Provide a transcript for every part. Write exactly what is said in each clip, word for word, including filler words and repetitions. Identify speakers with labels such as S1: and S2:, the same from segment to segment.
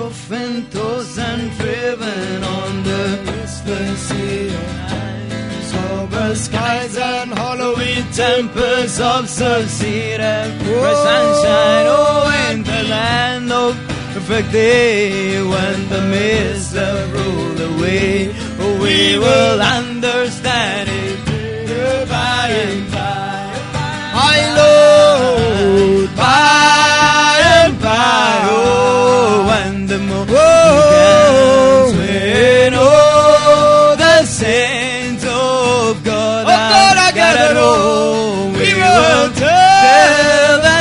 S1: often tossed and driven on the restless sea of ice, over skies and hollowing temples of sunset and fresh sunshine. Oh, in the land of perfect day, when the mists have rolled away, oh, we will understand it by and by. My Lord, by and by, oh, when the moon comes, when all the saints of God are gathered home, we will tell the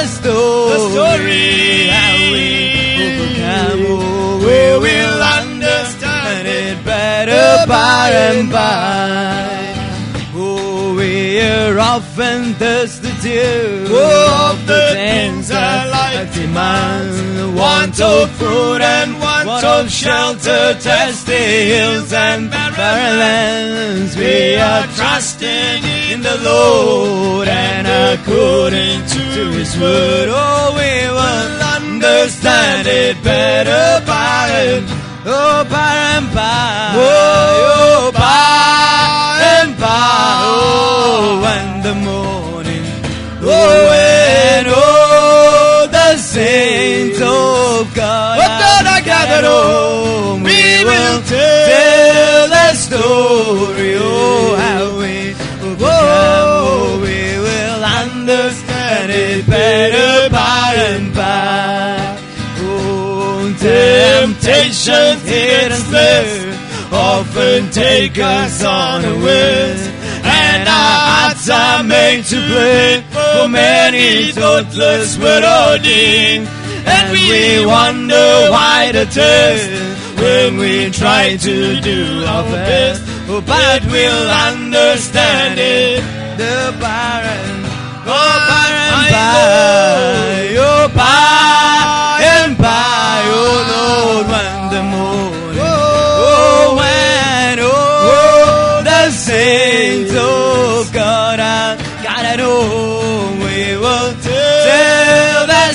S1: story, how we overcome. Oh, we will understand it better by and by. Oh, we are often thus the dew oh, of the things that life demands, want of food and want of shelter, testy hills and barren lands. We are trusting in the Lord, and according to His word, oh, we will understand it better by and oh, by and by, oh, by and by, oh, when the morning, oh, when all the saints of God are gathered home, we will tell the story, oh, how we overcome, oh, we will understand it better by and by. Oh, temptations, hidden snares, often take us unawares, and our hearts are made to blame for many thoughtless wording, and we wonder why the test when we try to do our best, oh, but we'll understand it the by and oh, by and by, oh, by and by, oh Lord, when the morning, oh, when oh, the saints of God are gathered home, we will tell the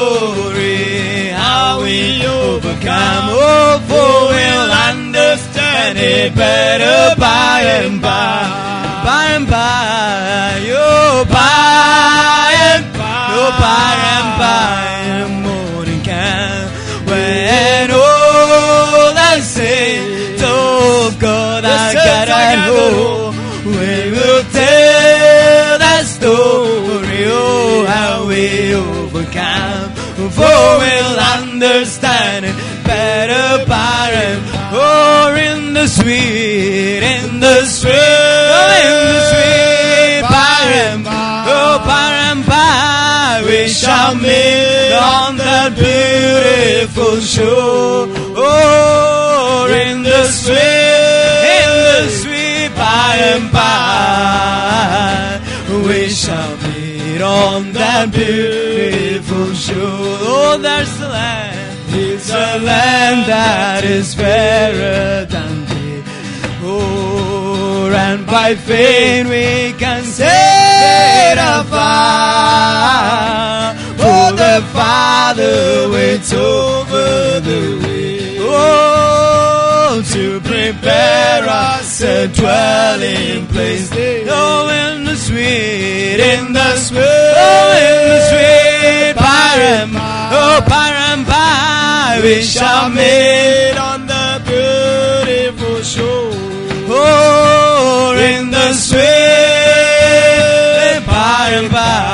S1: story, how we overcome, oh, for we'll understand it better by and by, by and by, oh, by and by, oh, by and by, the morning comes, when all the saints of God are gathered home, we will tell the story, oh, how we overcome, for we'll understand it better by and oh, in the sweet, in the sweet, oh, in the sweet by and by, oh, by and by, we shall meet on the beautiful shore, oh, in the sweet, in the sweet by and by, we shall meet on that beautiful shore. Oh, there's the land, it's a land that is fairer than day. Oh, and by faith we can set afar, for the Father waits over the way. Oh, to prepare us a dwelling place. Oh, in the sweet, in the sweet, oh, in the sweet by and by, oh, by and by, we shall meet on the beautiful shore. Oh, in the sweet by and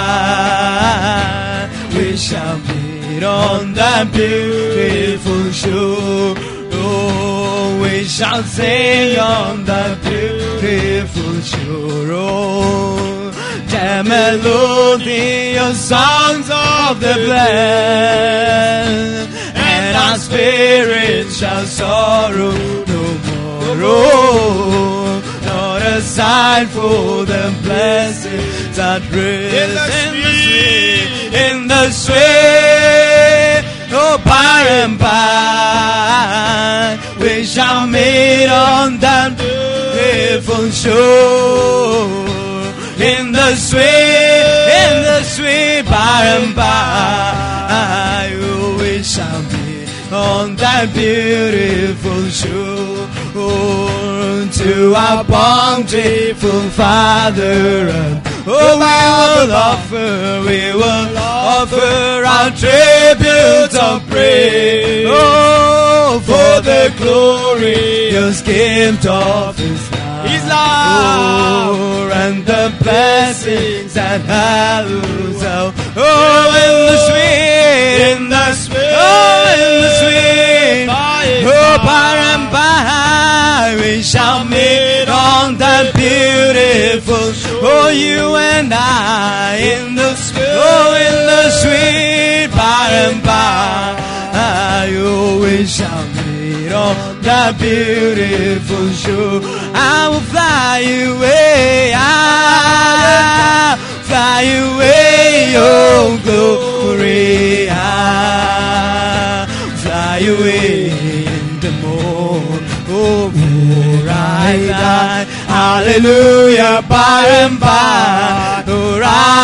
S1: by, we shall meet on that beautiful shore. Oh, we shall sing on that beautiful shore. Oh, the melodious songs of the blessed, and our spirit shall sorrow no more. Oh, not a sign for the blessings that rest in the sweet, in the sweet, oh, by and by, we shall meet on that beautiful shore. In the sweet, in the sweet by and by, oh, we shall meet on that beautiful shore. To our bountiful Father, and oh, we will offer, we will offer our tribute of praise. Oh, for the glorious gift of His love, His love, oh, and the blessings that hallows out. Oh, in the sweet, in the sweet, oh, in the sweet, oh, by and by we shall meet on that beautiful shore. Oh, you and I in the sweet, oh, in the sweet by and by. Oh, we shall meet on that beautiful shore. I will fly away, I fly away, oh glory, I fly away in the morn, oh for I die, hallelujah, by and by, oh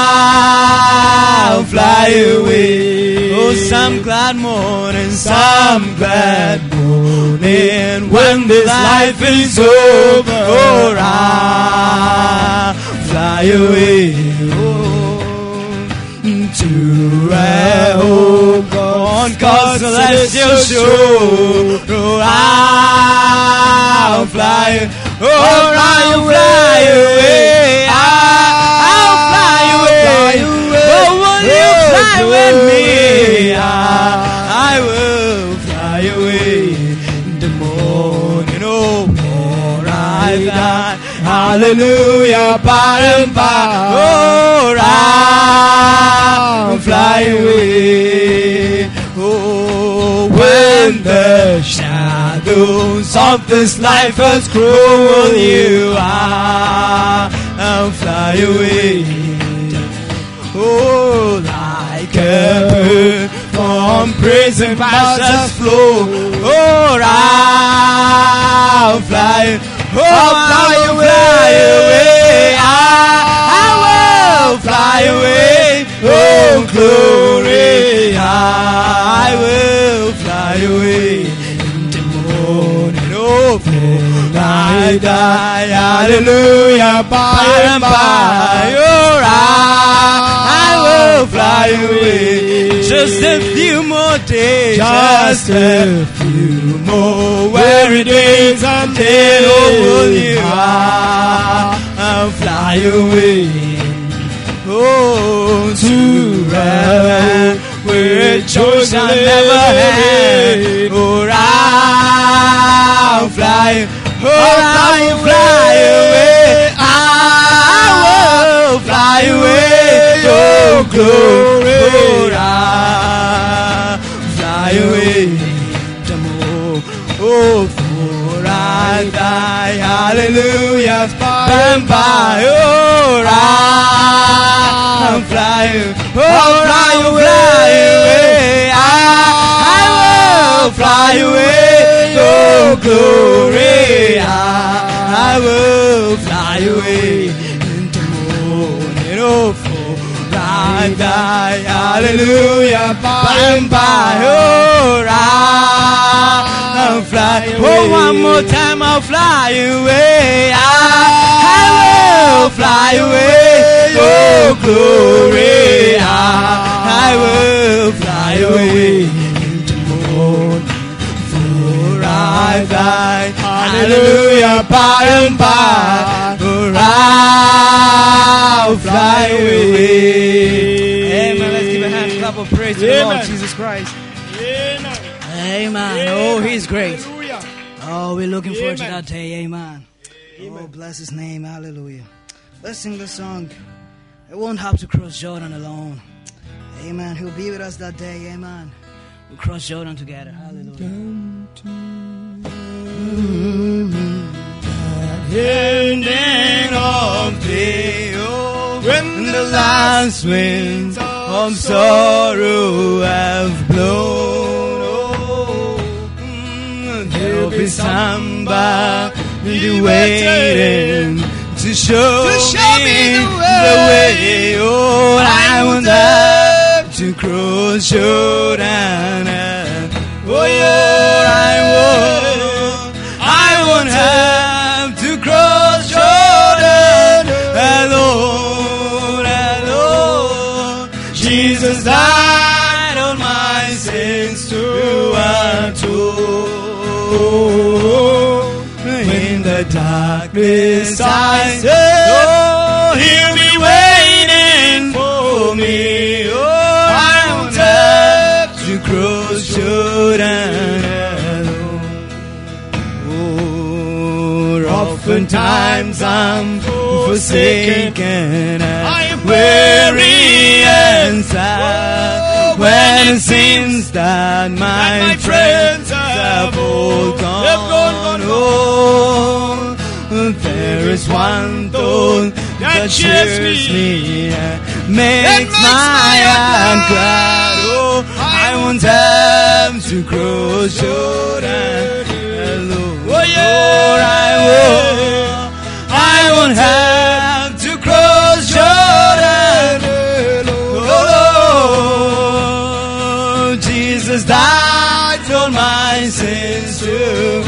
S1: I'll fly away. Oh, some glad morning, some glad morning, when this life is over, oh, I'll fly away, oh, to a home on God's celestial shore, oh, I'll fly, oh, I'll fly away, I'll fly away, oh, will you fly with me? I will fly away in the morning, oh, for I die, hallelujah, by and by, oh, I'll fly away, oh, when the shadows of this life has grown you, I'll fly away, oh, like a bird from prison passes flow, oh, I'll fly, oh, I'll fly away, I, I will fly away, oh, glory, I will fly away in the morning, oh, for I die, hallelujah, by and by, oh, I will fly away. Just a few more days, just a few more weary days until oh, you are, I'll fly away, oh, to heaven where joy shall never end, oh, I'll fly, oh, I'll fly away, I will fly away, oh, glory, fly away the more, oh, for I die, hallelujah, by and by, oh, I'll fly, oh, I'll fly away, I, I will fly away, oh, glory, I, I will fly away in the morning, oh, for I die, hallelujah, by and by, oh, I'll fly, oh, one more time I'll fly away, I, I will fly away, oh, glory, I, I will fly away in the morning, for I die, hallelujah, by and by, oh, I'll fly away. Amen. Let's give a hand clap of praise to the Lord Jesus Christ. Amen. Amen. Oh, He's great. Oh, we're looking forward to that day. Amen. Oh, bless His name. Hallelujah. Let's sing the song. I won't have to cross Jordan alone. Amen. He'll be with us that day. Amen. We'll cross Jordan together. Hallelujah. Ending of day, oh, when the last winds of sorrow have blown, oh, there'll be somebody waiting to show, to show me, me the, way. the way. Oh, I want to cross Jordan, oh yeah. sins to atone. In the darkness I say, oh, he'll be waiting for me. Oh, I won't have to cross Jordan alone. Oh, oftentimes I'm forsaken and weary and sad, when it seems that my friends have all gone. Oh, there is one thought that cheers me and makes my heart glad. Oh, I won't have to cross Jordan alone. Oh, yeah, I will. I won't have to cross Jordan alone. Oh, Jesus died for my sins to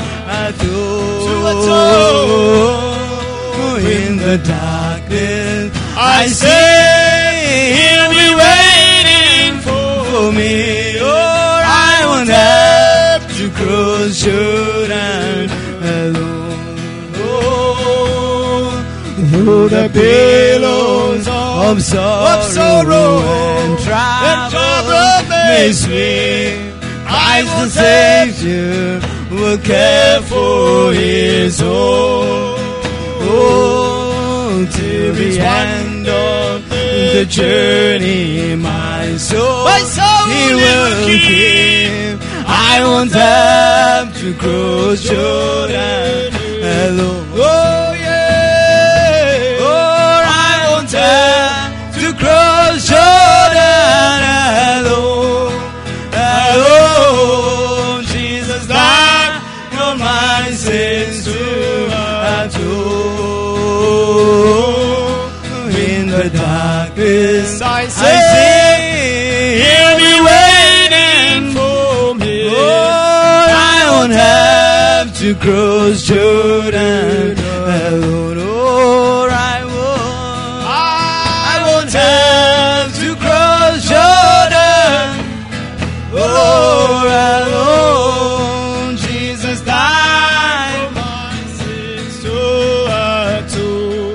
S1: atone. In the darkness I say, he'll be waiting for me. Oh, I won't have to cross Jordan alone. Oh, through the billows of sorrow, of sorrow and trouble may swim, Christ the Savior will care for his own. Oh, till the end of the journey, my soul, my soul he will keep. I won't have to cross Jordan alone. Oh, yeah. Oh, I won't have to cross Jordan alone. Alone. Jesus died for my sins to atone. In the darkness I say, I say he'll be waiting for me. Oh, I won't have to cross Jordan alone. Oh, I won't. I won't have to cross Jordan. Oh, alone. Jesus died for my sins to atone.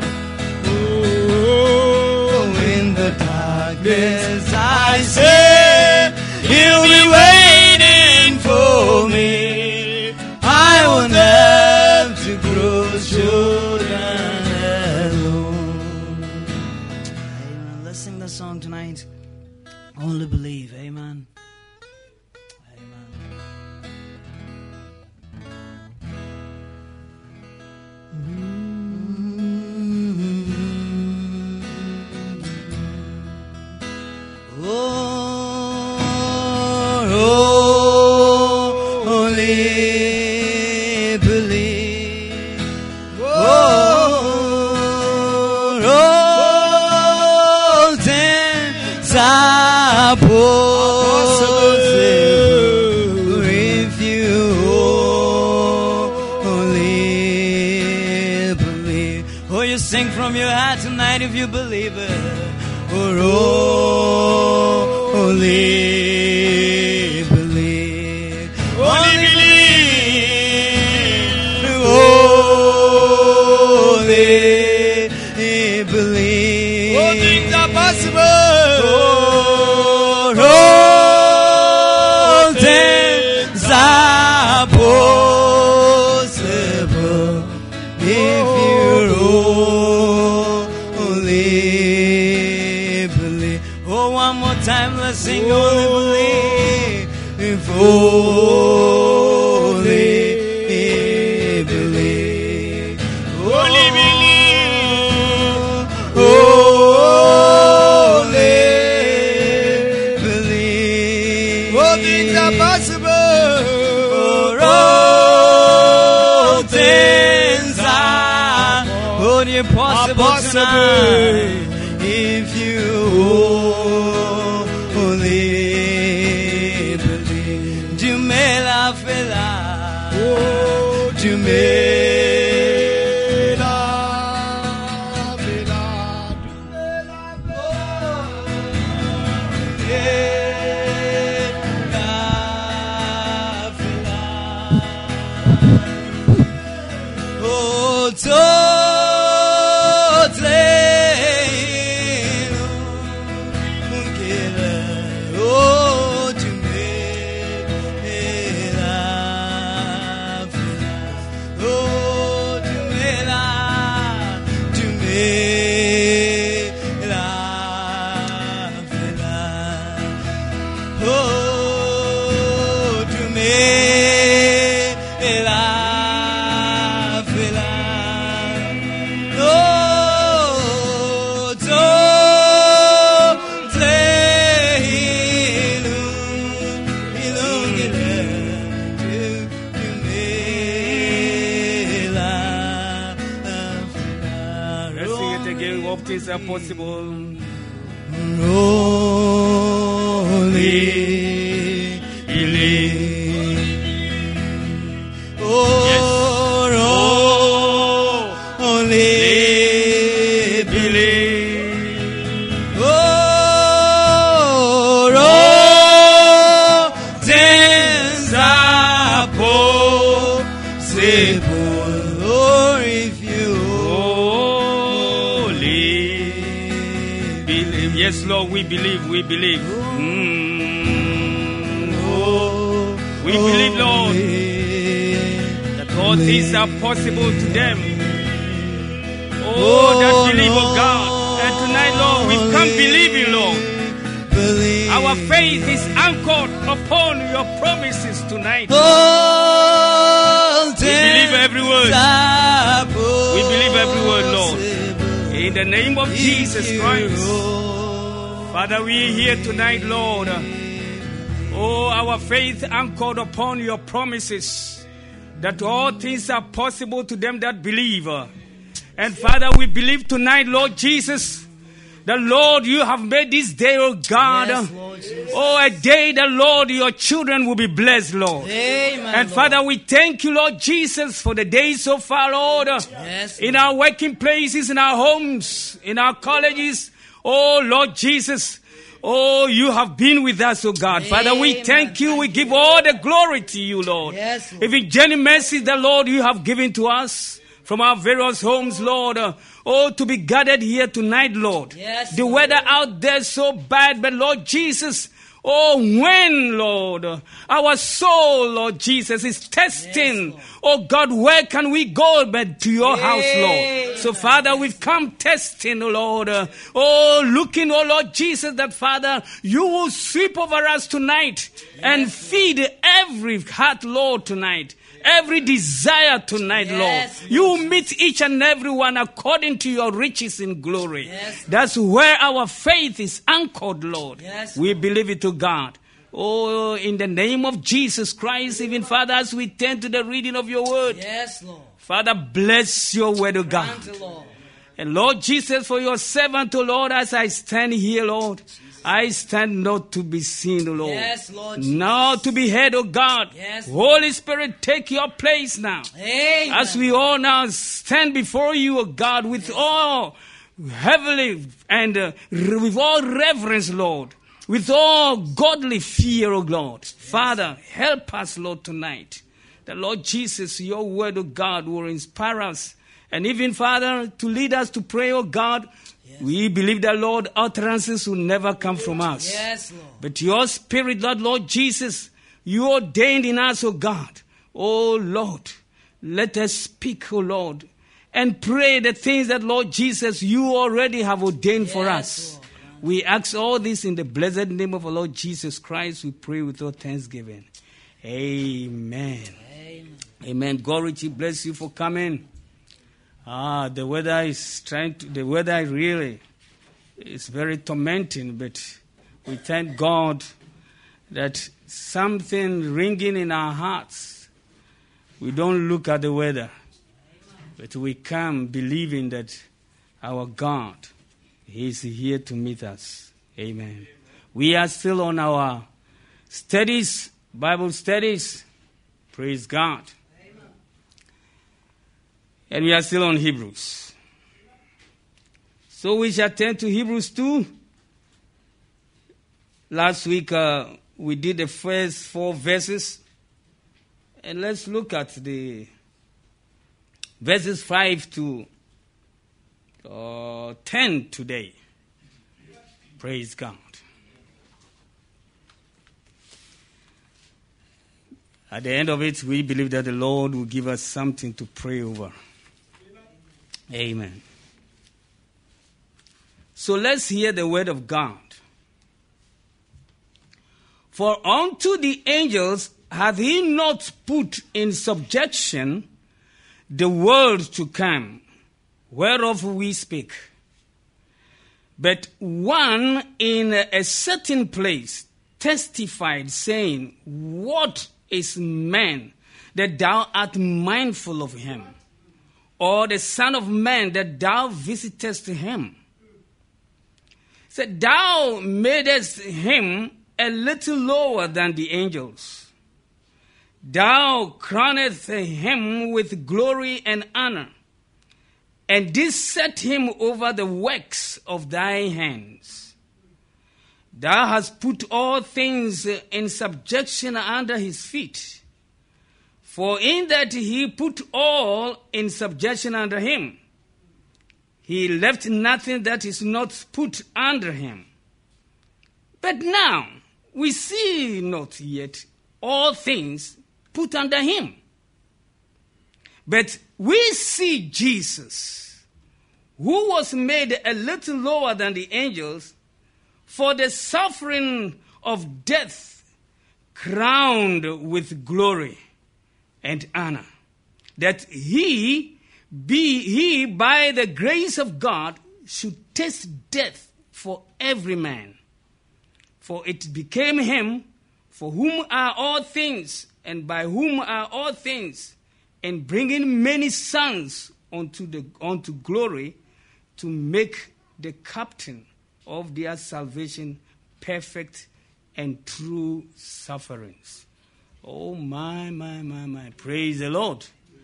S1: Oh, in the darkness I say, he'll be waiting for me. I won't have to cross Jordan alone. Amen. Let's sing the song tonight. Only believe. Amen. If you only believe. Oh, you sing from your heart tonight if you believe it. Oh, only believe. Only believe. Only believe. All things are possible. Time, let's sing only believe. If only believe. Only believe. Only believe. All things are possible. For all things are only possible, are possible tonight. If you
S2: Things are possible.
S1: Only believe. Oh,
S2: Yes.
S1: oh, only believe. Oh, oh, things are possible. Oh, if you
S2: Yes, Lord, we believe, we believe. Mm. We believe, Lord, that all things are possible to them. Oh, that believe, oh God. And tonight, Lord, we come believing, Lord. Our faith is anchored upon your promises tonight. We believe every word. We believe every word, Lord. In the name of Jesus Christ. Father, we are here tonight, Lord. Oh, our faith anchored upon your promises that all things are possible to them that believe. And Father, we believe tonight, Lord Jesus, that Lord, you have made this day, oh God,
S1: yes, Lord Jesus.
S2: Oh, a day that, Lord, your children will be blessed, Lord.
S1: Amen,
S2: and Father, we thank you, Lord Jesus, for the day so far, Lord,
S1: yes,
S2: in our working places, in our homes, in our colleges. Oh, Lord Jesus, oh, you have been with us, oh God. Amen. Father, we thank you. We give all the glory to you, Lord.
S1: Yes, Lord.
S2: Even genuine mercy, the Lord, you have given to us from our various homes, Lord. Uh, oh, to be gathered here tonight, Lord.
S1: Yes,
S2: the
S1: Lord.
S2: weather out there is so bad, but Lord Jesus, oh, when, Lord, our soul, Lord Jesus, is testing. Yes, oh, God, where can we go but to your house, Lord? So, Father, we've come testing, oh, Lord. Oh, looking, oh, Lord Jesus, that, Father, you will sweep over us tonight yes, and feed every heart, Lord, tonight. Every desire tonight, yes, Lord. You meet each and every one according to your riches in glory. Yes, that's where our faith is anchored, Lord. Yes, we believe it to God. Oh, in the name of Jesus Christ, even Father, as we turn to the reading of your word. Yes, Lord. Father, bless your word, O God. Grant, Lord. And Lord Jesus, for your servant, O Lord, as I stand here, Lord, I stand not to be seen, O Lord. Yes, Lord Jesus. Not to be heard, O God. Yes, Holy Spirit, take your place now. Amen. As we all now stand before you, O God, with all heavenly and uh, with all reverence, Lord. With all godly fear, O Lord. Yes. Father, help us, Lord, tonight. The Lord Jesus, your word, O God, will inspire us. And even, Father, to lead us to pray, O God. Yes. We believe that, Lord, utterances will never come from us. Yes, Lord. But your spirit, Lord, Lord Jesus, you ordained in us, O God. Oh, Lord, let us speak, O Lord, and pray the things that, Lord Jesus, you already have ordained yes, for us. Lord. We ask all this in the blessed name of our Lord Jesus Christ. We pray with all thanksgiving. Amen. Amen. Amen. God richly bless you for coming. Ah, the weather is trying to, the weather really is very tormenting, but we thank God that something ringing in our hearts. We don't look at the weather, but we come believing that our God, He is here to meet us. Amen. We are still on our studies, Bible studies. Praise God. And we are still on Hebrews. So we shall turn to Hebrews two. Last week uh, we did the first four verses. And let's look at the verses five to uh, ten today. Praise God. At the end of it, we believe that the Lord will give us something to pray over. Amen. So let's hear the word of God. For unto the angels hath he not put in subjection the world to come, whereof we speak? But one in a certain place testified, saying, What is man that thou art mindful of him? Or the Son of Man that thou visitest him? Said, Thou madest him a little lower than the angels. Thou crownest him with glory and honor, and didst set him over the works of thy hands. Thou hast put all things in subjection under his feet. For in that he put all in subjection under him, he left nothing that is not put under him. But now we see not yet all things put under him. But we see Jesus, who was made a little lower than the angels, for the suffering of death, crowned with glory and honor, that he be he by the grace of God should taste death for every man. For it became him, for whom are all things, and by whom are all things, and bringing many sons unto the unto glory, to make the captain of their salvation perfect and true sufferings. Oh, my, my, my, my. Praise the Lord.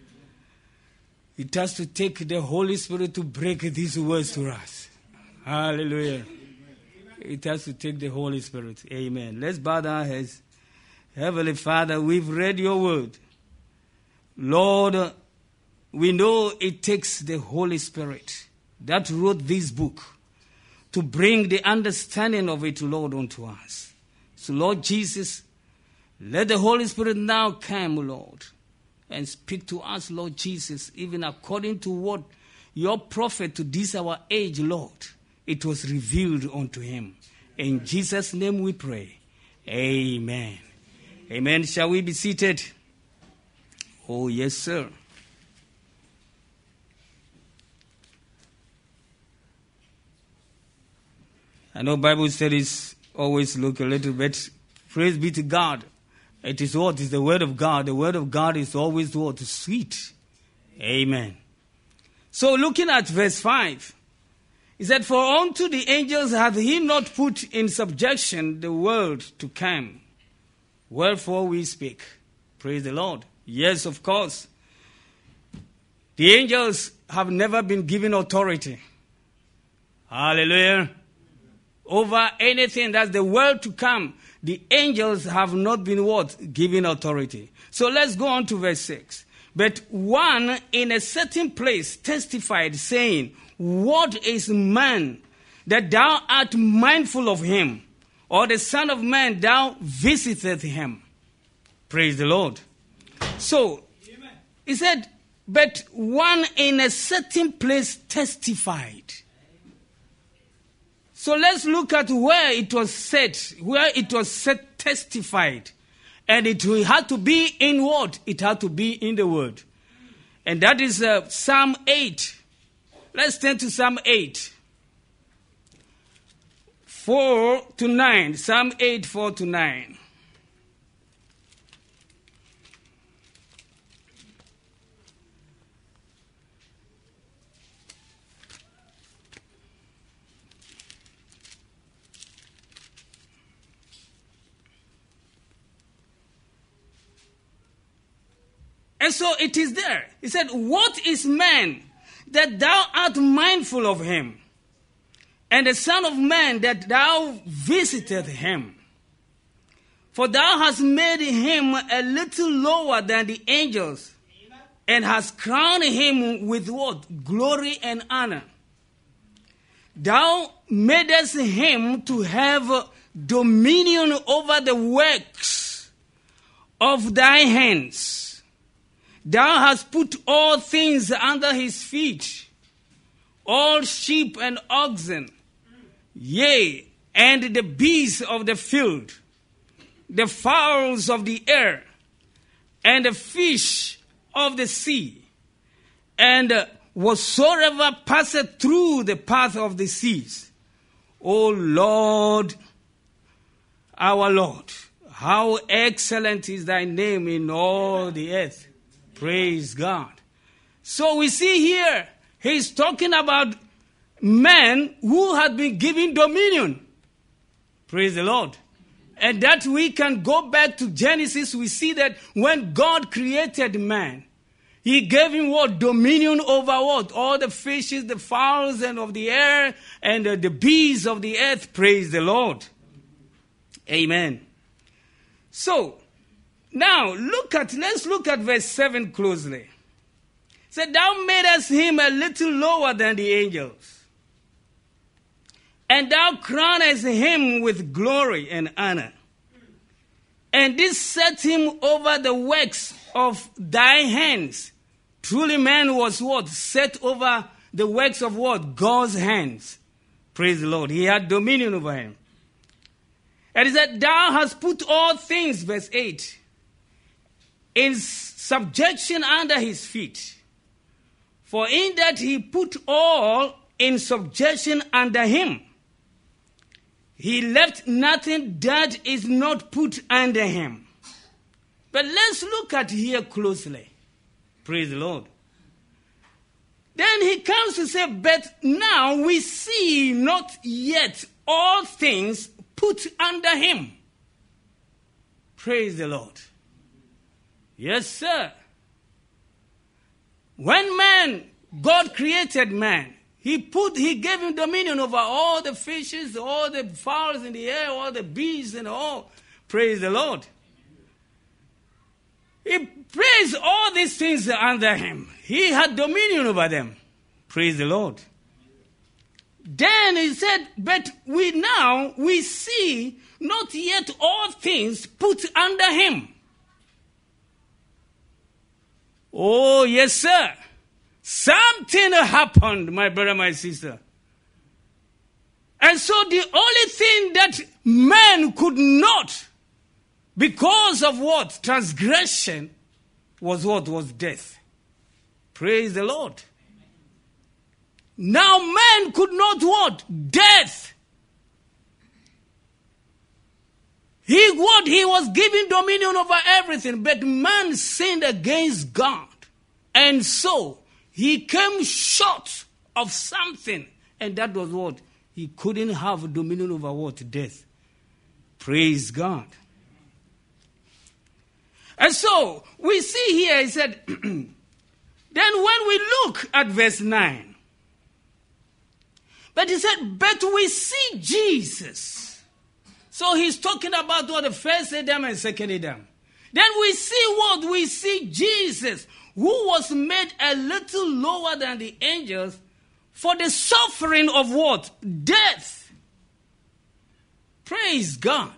S2: It has to take the Holy Spirit to break these words to us. Hallelujah. It has to take the Holy Spirit. Amen. Let's bow our heads. Heavenly Father, we've read your word. Lord, we know it takes the Holy Spirit that wrote this book to bring the understanding of it, Lord, unto us. So, Lord Jesus, let the Holy Spirit now come, Lord, and speak to us, Lord Jesus, even according to what your prophet to this our age, Lord, it was revealed unto him. In Jesus' name we pray. Amen. Amen. Shall we be seated? Oh, yes, sir. I know Bible studies always look a little bit. Praise be to God. It is what? It's the word of God. The word of God is always what? Sweet. Amen. So looking at verse five, he said, For unto the angels hath he not put in subjection the world to come, wherefore we speak. Praise the Lord. Yes, of course. The angels have never been given authority. Hallelujah. Over anything that's the world to come. The angels have not been what? Given authority. So let's go on to verse six. But one in a certain place testified, saying, What is man that thou art mindful of him? Or the Son of Man thou visiteth him? Praise the Lord. So, Amen. He said, but one in a certain place testified. So let's look at where it was said, where it was said testified. And it had to be in what? It had to be in the word. And that is uh, Psalm eight. Let's turn to Psalm eight. four to nine. Psalm eight, four to nine. And so it is there. He said, What is man that thou art mindful of him? And the Son of Man that thou visiteth him? For thou hast made him a little lower than the angels, and hast crowned him with what? Glory and honor. Thou madest him to have dominion over the works of thy hands. Thou hast put all things under his feet, all sheep and oxen, yea, and the beasts of the field, the fowls of the air, and the fish of the sea, and uh, whatsoever passeth through the path of the seas. O Lord, our Lord, how excellent is thy name in all the earth. Praise God. So we see here, he's talking about men who had been given dominion. Praise the Lord. And that we can go back to Genesis, we see that when God created man, he gave him what? Dominion over what? All the fishes, the fowls and of the air, and uh, the beasts of the earth. Praise the Lord. Amen. So, now look at, let's look at verse seven closely. It said, thou madest him a little lower than the angels, and thou crownest him with glory and honor. And this set him over the works of thy hands. Truly man was what? Set over the works of what? God's hands. Praise the Lord. He had dominion over him. And he said, thou hast put all things, verse eight, in subjection under his feet. For in that he put all in subjection under him. He left nothing that is not put under him. But let's look at here closely. Praise the Lord. Then he comes to say, but now we see not yet all things put under him. Praise the Lord. Yes, sir. When man, God created man, He put, he gave him dominion over all the fishes, all the fowls in the air, all the beasts and all. Praise the Lord. He placed all these things under him. He had dominion over them. Praise the Lord. Then he said, but we now, we see not yet all things put under him. Oh, yes, sir. Something happened, my brother, my sister. And so the only thing that man could not, because of what? Transgression, was what? Was death. Praise the Lord. Now man could not what? Death. He what? He was given dominion over everything, but man sinned against God. And so, he came short of something. And that was what? He couldn't have dominion over what? Death. Praise God. And so, we see here, he said, then when we look at verse nine, but he said, but we see Jesus. So he's talking about what? The first Adam and second Adam. Then we see what? We see Jesus, who was made a little lower than the angels for the suffering of what? Death. Praise God.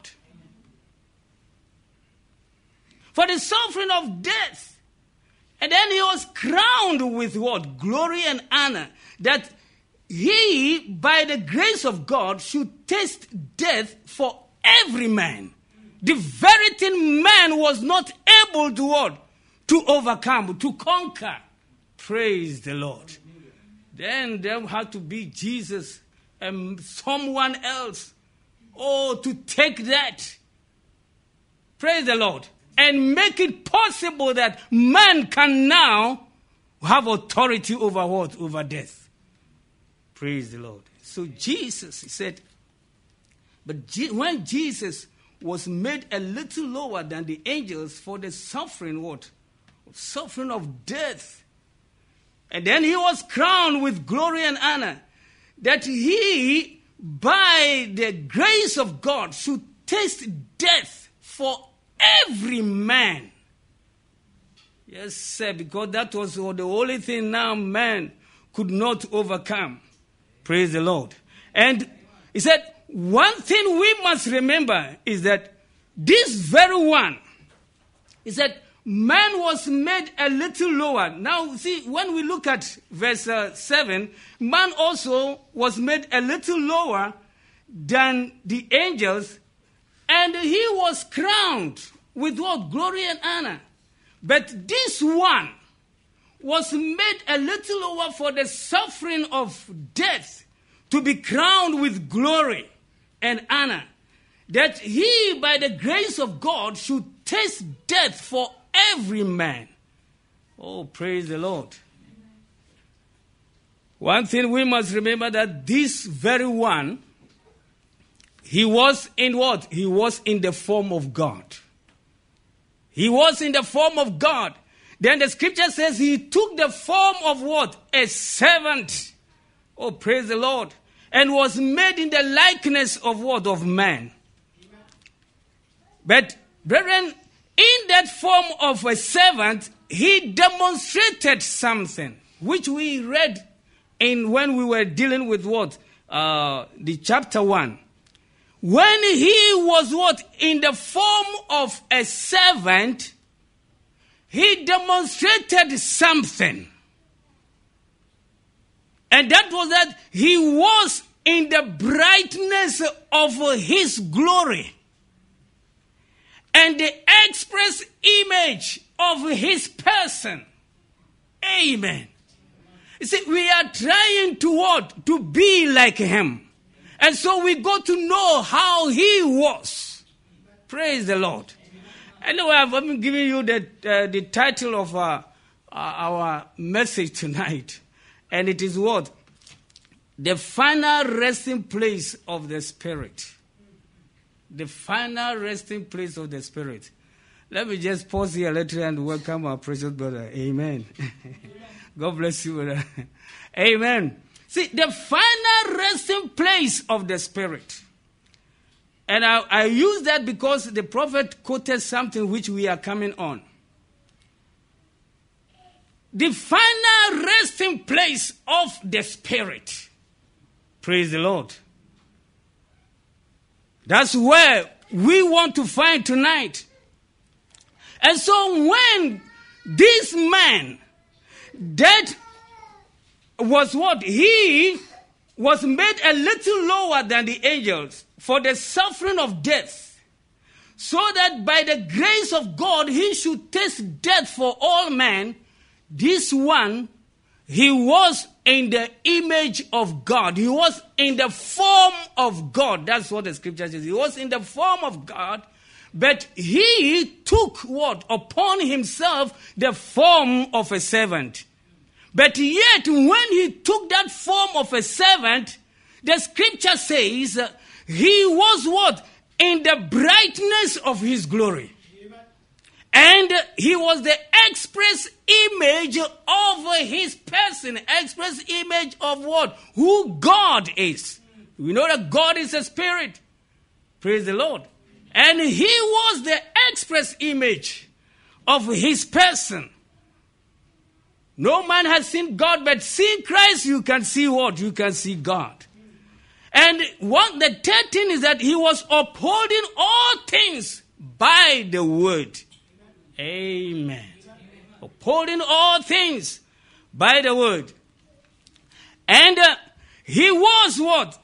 S2: For the suffering of death. And then he was crowned with what? Glory and honor. That he, by the grace of God, should taste death for every man. The very thing man was not able to what? To overcome, to conquer. Praise the Lord. Then there had to be Jesus and someone else. Oh, to take that. Praise the Lord. And make it possible that man can now have authority over what? Over death. Praise the Lord. So Jesus, he said, but Je- when Jesus was made a little lower than the angels for the suffering what? Suffering of death. And then he was crowned with glory and honor, that he, by the grace of God, should taste death for every man. Yes, sir, because that was the only thing now man could not overcome. Praise the Lord. And he said, one thing we must remember is that this very one, he said, man was made a little lower. Now, see, when we look at verse uh, seven, man also was made a little lower than the angels, and he was crowned with what? Glory and honor. But this one was made a little lower for the suffering of death, to be crowned with glory and honor, that he, by the grace of God, should taste death for every man. Oh, praise the Lord. One thing we must remember, that this very one, he was in what? He was in the form of God. He was in the form of God. Then the scripture says he took the form of what? A servant. Oh, praise the Lord. And was made in the likeness of what? Of man. Amen. But, brethren, in that form of a servant, he demonstrated something, which we read in when we were dealing with what? Uh, the chapter one. When he was what? In the form of a servant, he demonstrated something. And that was that he was in the brightness of his glory and the express image of his person. Amen. You see, we are trying to what? To be like him. And so we got to know how he was. Praise the Lord. Anyway, I've been giving you the, uh, the title of uh, our message tonight. And it is what? The final resting place of the Spirit. The final resting place of the Spirit. Let me just pause here a little and welcome our precious brother. Amen. God bless you, brother. Amen. See, the final resting place of the Spirit. And I, I use that because the prophet quoted something which we are coming on. The final resting place of the Spirit. Praise the Lord. That's where we want to find tonight. And so when this man, that was what? He was made a little lower than the angels for the suffering of death, so that by the grace of God he should taste death for all men. This one, he was in the image of God. He was in the form of God. That's what the scripture says. He was in the form of God, but he took what? Upon himself the form of a servant. But yet, when he took that form of a servant, the scripture says uh, he was what? In the brightness of his glory. And he was the express image of his person. Express image of what? Who God is. We know that God is a spirit. Praise the Lord. And he was the express image of his person. No man has seen God, but seeing Christ, you can see what? You can see God. And what the third thing is that he was upholding all things by the word. Amen. Amen. Upholding all things by the word. And uh, he was what?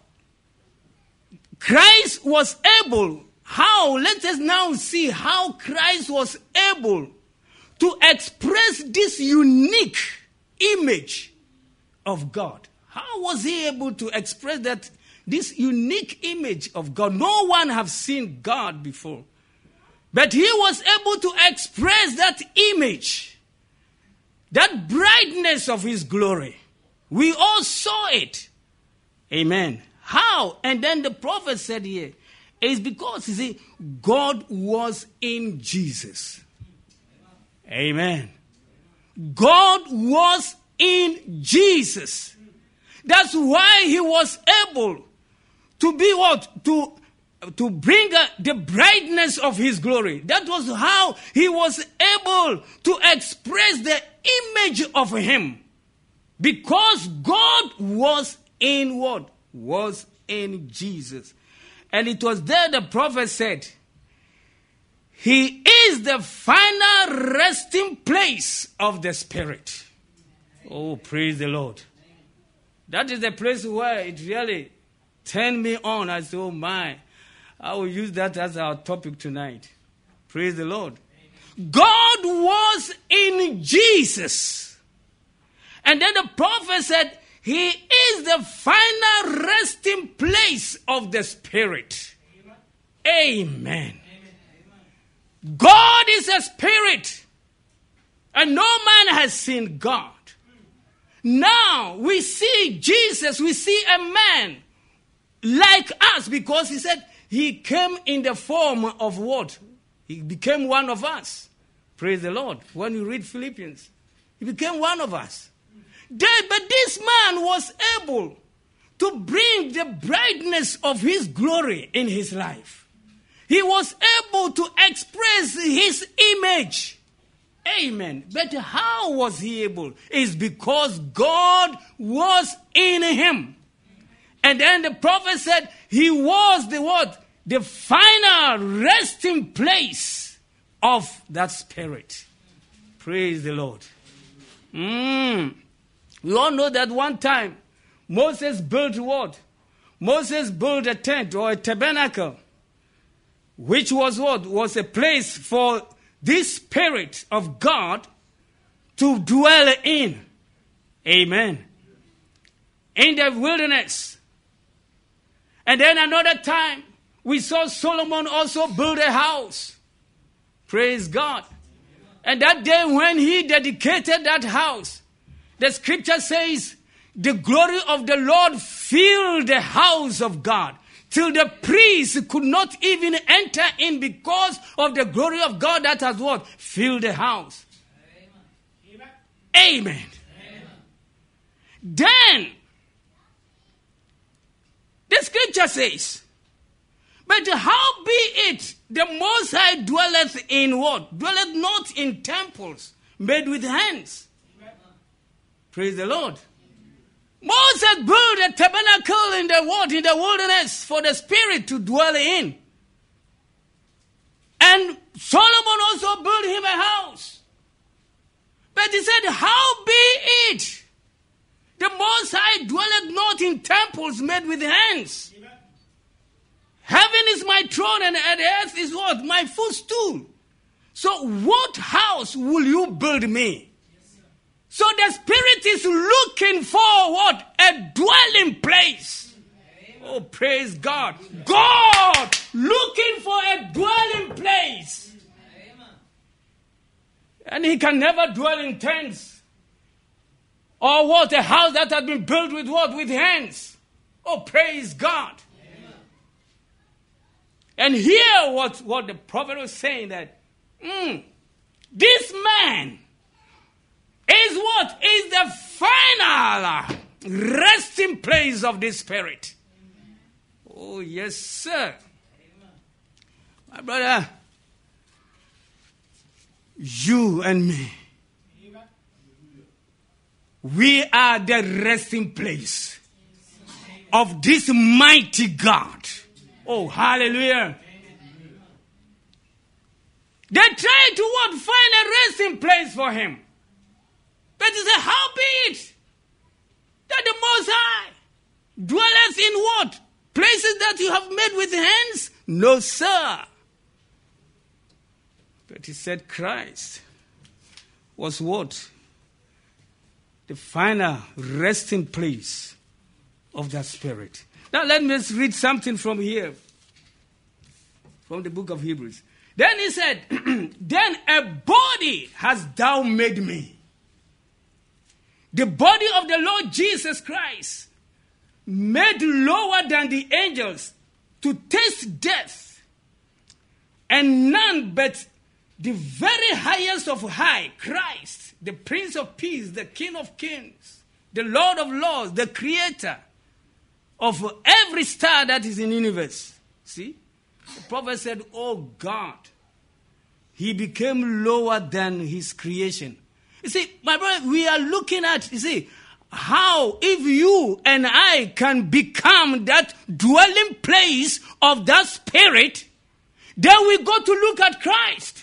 S2: Christ was able. How? Let us now see how Christ was able to express this unique image of God. How was he able to express that, this unique image of God? No one have seen God before. But he was able to express that image, that brightness of his glory. We all saw it. Amen. How? And then the prophet said here, it's because, you see, God was in Jesus. Amen. God was in Jesus. That's why he was able to be what? To to bring uh, the brightness of his glory. That was how he was able to express the image of him. Because God was in what? Was in Jesus. And it was there the prophet said, he is the final resting place of the Spirit. Oh, praise the Lord. That is the place where it really turned me on. I said, oh my, I will use that as our topic tonight. Praise the Lord. God was in Jesus. And then the prophet said, he is the final resting place of the Spirit. Amen. Amen. God is a spirit, and no man has seen God. Now we see Jesus, we see a man like us, because he said he came in the form of what? He became one of us. Praise the Lord. When you read Philippians, he became one of us. Then, but this man was able to bring the brightness of his glory in his life. He was able to express his image. Amen. But how was he able? It's because God was in him. And then the prophet said he was the what? The final resting place of that Spirit. Praise the Lord. Mm. We all know that one time Moses built what? Moses built a tent or a tabernacle, which was what? Was a place for this Spirit of God to dwell in. Amen. In the wilderness. And then another time, we saw Solomon also build a house. Praise God. And that day when he dedicated that house, the scripture says, the glory of the Lord filled the house of God, till the priest could not even enter in because of the glory of God that has what? Filled the house. Amen. Amen. Amen. Then, the scripture says, but how be it, the Most High dwelleth in what? Dwelleth not in temples made with hands. Amen. Praise the Lord. Moses built a tabernacle in the what? In the wilderness for the Spirit to dwell in. And Solomon also built him a house. But he said, how be it? The Most High dwelleth not in temples made with hands. Amen. Heaven is my throne and earth is what? My footstool. So what house will you build me? So the Spirit is looking for what? A dwelling place. Amen. Oh, praise God. God looking for a dwelling place. Amen. And he can never dwell in tents. Or what? A house that has been built with what? With hands. Oh, praise God. Amen. And here what, what the prophet was saying that mm, this man is what? Is the final resting place of the Spirit. Amen. Oh, yes, sir. Amen. My brother, you and me, Amen. We are the resting place of this mighty God. Oh, hallelujah. Amen. They tried to what? Find a resting place for him. But he said, how be it that the Most High dwelleth in what? Places that you have made with hands? No, sir. But he said Christ was what? The final resting place of that Spirit. Now let me just read something from here, from the book of Hebrews. Then he said, then a body hast thou made me. The body of the Lord Jesus Christ, made lower than the angels to taste death, and none but the very highest of high, Christ, the Prince of Peace, the King of Kings, the Lord of Lords, the Creator of every star that is in the universe. See? The prophet said, oh God, he became lower than his creation. You see, my brother, we are looking at, you see, how if you and I can become that dwelling place of that Spirit, then we go to look at Christ.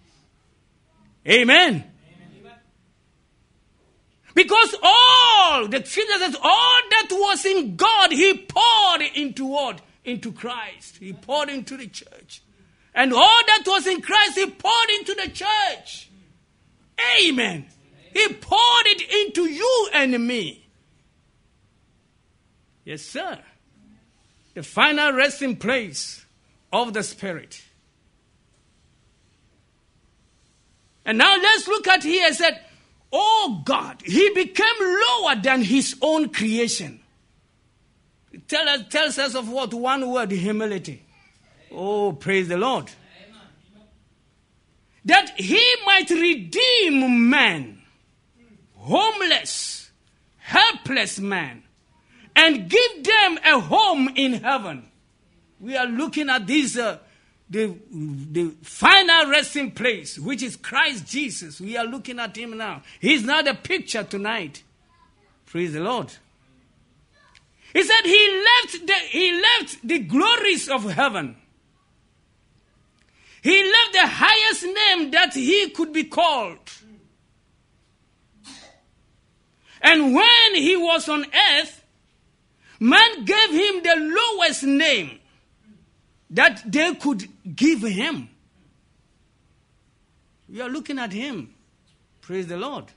S2: Amen. Amen. Because all, the scripture says, all that was in God, he poured into what? Into Christ. He poured into the church. And all that was in Christ, he poured into the church. Amen. He poured it into you and me. Yes, sir. The final resting place of the Spirit. And now let's look at here and said, oh God, he became lower than his own creation. It tell us, tells us of what? One word, humility. Oh, praise the Lord. That he might redeem man, homeless, helpless man, and give them a home in heaven. We are looking at this, uh, the, the final resting place, which is Christ Jesus. We are looking at him now. He's not a picture tonight. Praise the Lord. He said he left the, he left the glories of heaven. He left the highest name that he could be called. And when he was on earth, man gave him the lowest name that they could give him. We are looking at him. Praise the Lord.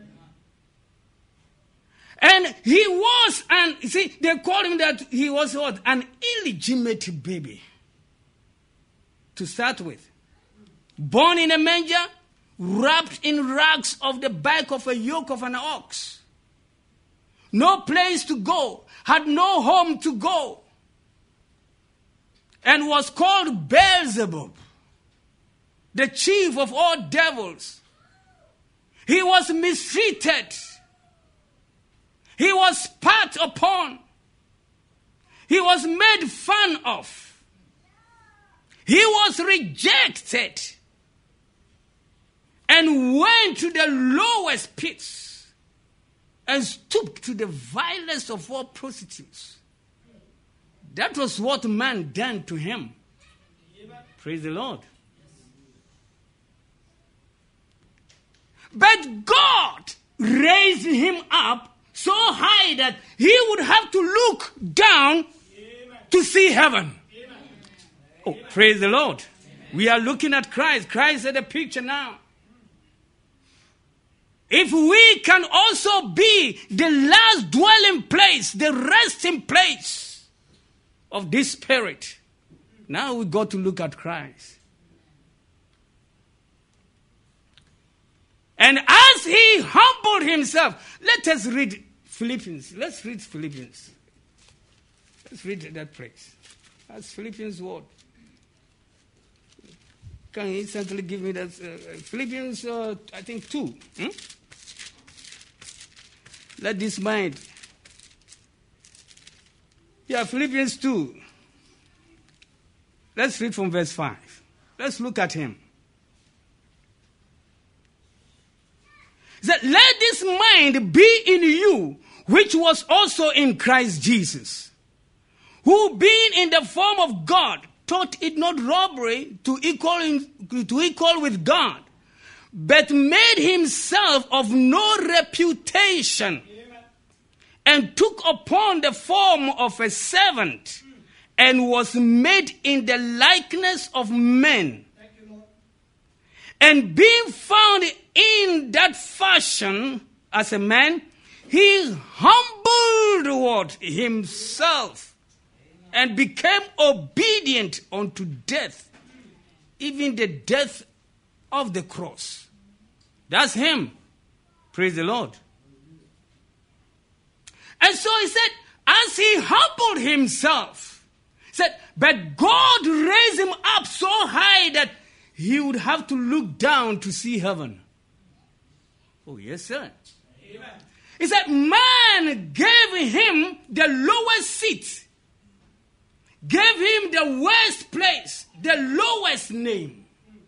S2: And he was, and see, they called him that he was what? An illegitimate baby. To start with. Born in a manger, wrapped in rags of the back of a yoke of an ox. No place to go, had no home to go. And was called Beelzebub, the chief of all devils. He was mistreated. He was spat upon. He was made fun of. He was rejected and went to the lowest pits and stooped to the vilest of all prostitutes. That was what man done to him. Praise the Lord. But God raised him up so high that he would have to look down to see heaven. Oh, praise the Lord. We are looking at Christ. Christ is the picture now. If we can also be the last dwelling place, the resting place of this Spirit, now we got to look at Christ. And as he humbled himself, let us read Philippians. Let's read Philippians. Let's read that place. That's Philippians word. Can you instantly give me that? Uh, Philippians, uh, I think, two. Hmm? Let this mind. Yeah, Philippians two. Let's read from verse five. Let's look at him. He said, let this mind be in you, which was also in Christ Jesus, who being in the form of God, thought it not robbery to equal, in, to equal with God, but made himself of no reputation, and took upon the form of a servant, and was made in the likeness of men. And being found in that fashion as a man, he humbled what? Himself. And became obedient unto death, even the death of the cross. That's him. Praise the Lord. And so he said, as he humbled himself, he said, but God raised him up so high that he would have to look down to see heaven. Oh, yes, sir. Amen. He said, man gave him the lowest seat. Gave him the worst place, the lowest name.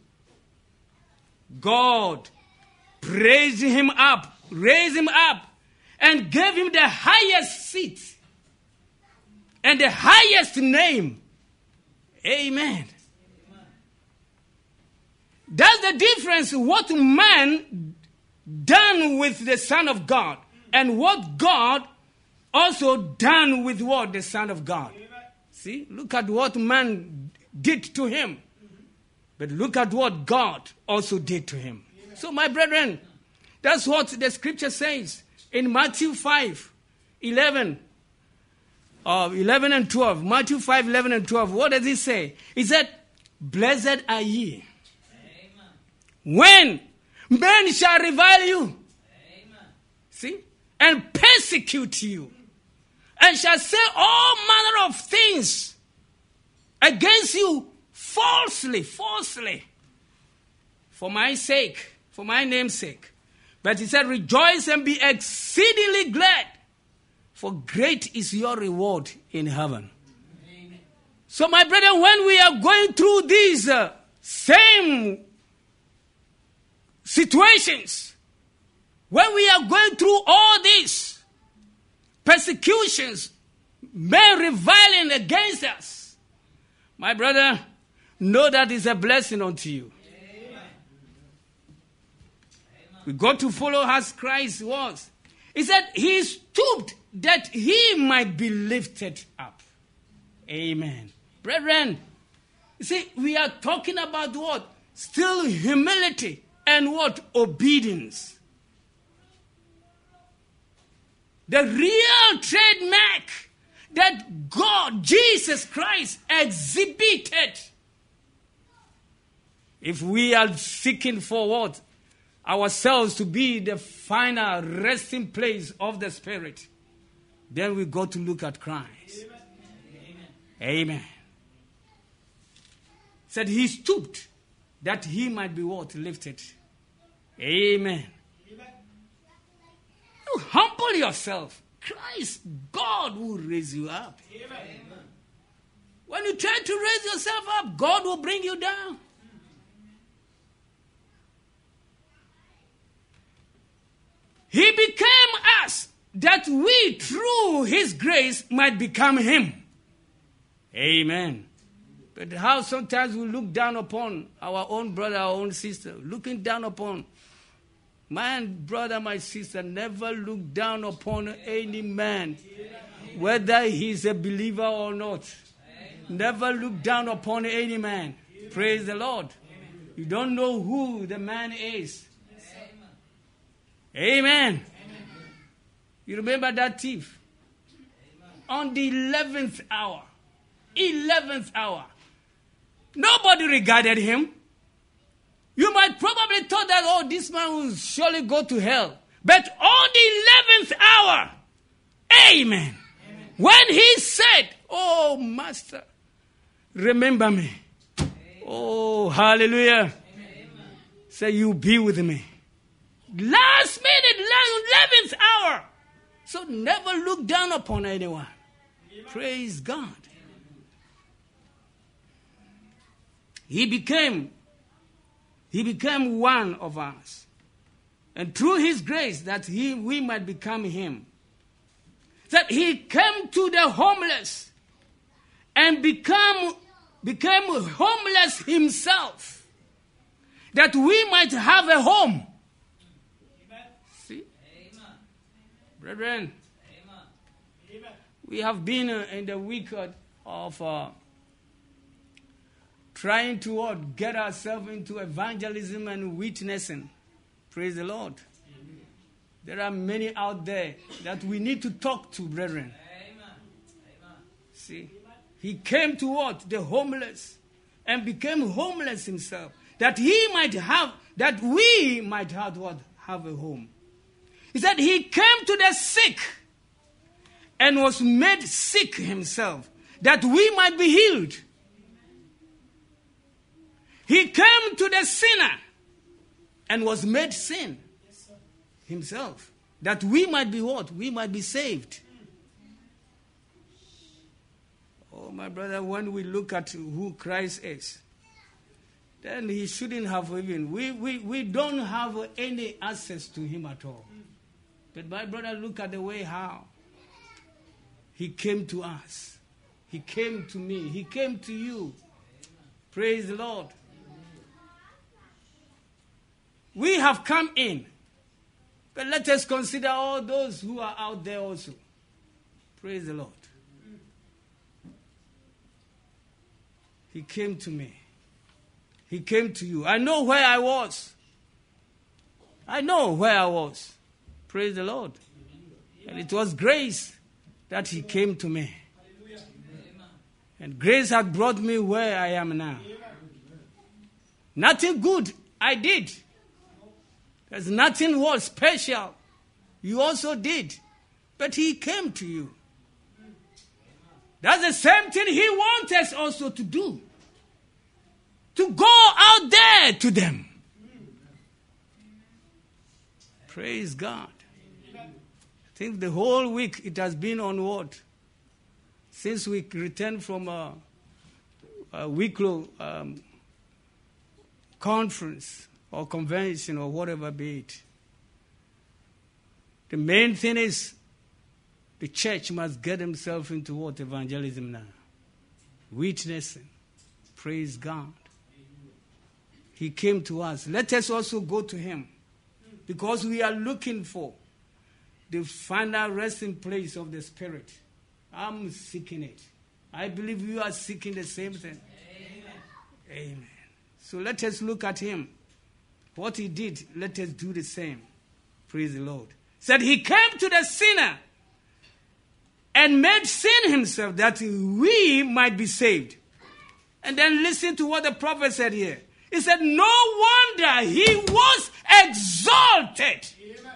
S2: God praised him up, raised him up, and gave him the highest seat and the highest name. Amen. That's the difference what man done with the Son of God and what God also done with what? The Son of God. See, look at what man did to him. But look at what God also did to him. Amen. So, my brethren, that's what the scripture says in Matthew five, eleven. Uh, eleven and twelve. Matthew five, eleven and twelve. What does it say? It said, blessed are ye. Amen. When men shall revile you. Amen. See? And persecute you. And shall say all manner of things against you falsely, falsely. For my sake, for my name's sake. But he said, rejoice and be exceedingly glad. For great is your reward in heaven. Amen. So my brethren, when we are going through these uh, same situations, when we are going through all these persecutions, men reviling against us, my brother, know that is a blessing unto you. Amen. We got to follow as Christ was. He said he stooped that he might be lifted up. Amen. Brethren, you see, we are talking about what? Still humility and what? Obedience. The real trademark that God, Jesus Christ, exhibited. If we are seeking for what? Ourselves to be the final resting place of the Spirit, then we got to look at Christ. Amen. Amen. Said he stooped that he might be what? Lifted. Amen. Amen. You humble yourself. Christ, God will raise you up. Amen. When you try to raise yourself up, God will bring you down. He became us that we, through his grace, might become him. Amen. But how sometimes we look down upon our own brother, our own sister, looking down upon my brother, my sister, never look down upon any man, whether he's a believer or not. Never look down upon any man. Praise the Lord. You don't know who the man is. Amen. Amen. You remember that thief? Amen. On the eleventh hour. eleventh hour. Nobody regarded him. You might probably thought that, oh, this man will surely go to hell. But on the eleventh hour, amen. Amen. When he said, oh, Master, remember me. Amen. Oh, hallelujah. Amen. Say, you be with me. Last minute, eleventh hour. So never look down upon anyone. Amen. Praise God. Amen. He became, he became one of us. And through his grace that he, we might become him. That he came to the homeless and become, became homeless himself. That we might have a home. Brethren, Amen. We have been uh, in the week of uh, trying to uh, get ourselves into evangelism and witnessing. Praise the Lord. Amen. There are many out there that we need to talk to, brethren. Amen. Amen. See, he came to what? The homeless and became homeless himself. That he might have, that we might have what? Have a home. He said he came to the sick and was made sick himself, that we might be healed. He came to the sinner and was made sin himself, that we might be what? We might be saved. Oh, my brother, when we look at who Christ is, then he shouldn't have even, we, we, we don't have any access to him at all. But my brother, look at the way how he came to us. He came to me. He came to you. Praise the Lord. We have come in. But let us consider all those who are out there also. Praise the Lord. He came to me. He he came to you. I know where I was. I know where I was. Praise the Lord. And it was grace that he came to me. And grace had brought me where I am now. Nothing good I did. There's nothing was special you also did. But he came to you. That's the same thing he wants us also to do. To go out there to them. Praise God. I think the whole week it has been onward. Since we returned from a, a weekly um, conference or convention or whatever be it. The main thing is the church must get himself into what? Evangelism now. Witnessing. Praise God. He came to us. Let us also go to him. Because we are looking for the final resting place of the Spirit. I'm seeking it. I believe you are seeking the same thing. Amen. Amen. So let us look at him. What he did, let us do the same. Praise the Lord. Said he came to the sinner and made sin himself that we might be saved. And then listen to what the prophet said here. He said, no wonder he was exalted. Amen.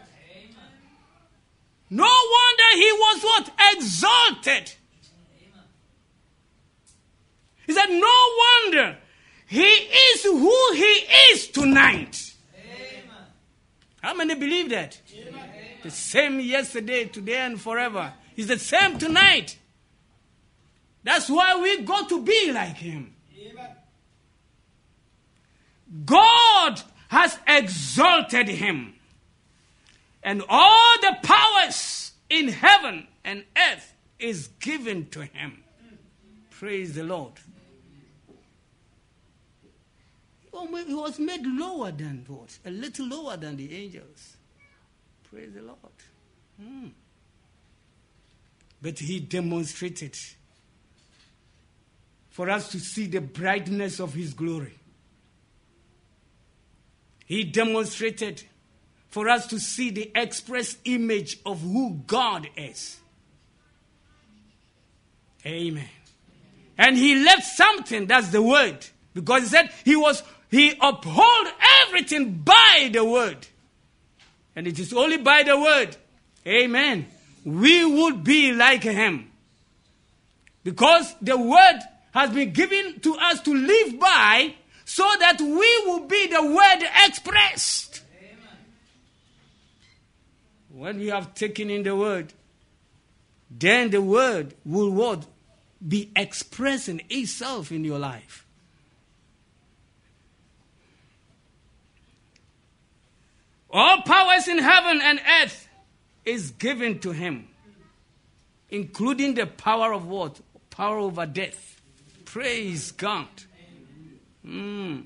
S2: No wonder he was what? Exalted. Amen. He said, no wonder he is who he is tonight. Amen. How many believe that? Amen. The same yesterday, today, and forever. He's the same tonight. That's why we got to be like him. Amen. God has exalted him. And all the powers in heaven and earth is given to him. Praise the Lord. He was made lower than what? A little lower than the angels. Praise the Lord. Hmm. But he demonstrated for us to see the brightness of his glory. He demonstrated for us to see the express image of who God is. Amen. And he left something, that's the word. Because he said he was, he uphold everything by the word. And it is only by the word. Amen. We would be like him. Because the word has been given to us to live by so that we will be the word expressed. Amen. When we have taken in the word, then the word will what? Be expressing itself in your life. All powers in heaven and earth is given to him, including the power of what? Power over death. Praise God. Mm.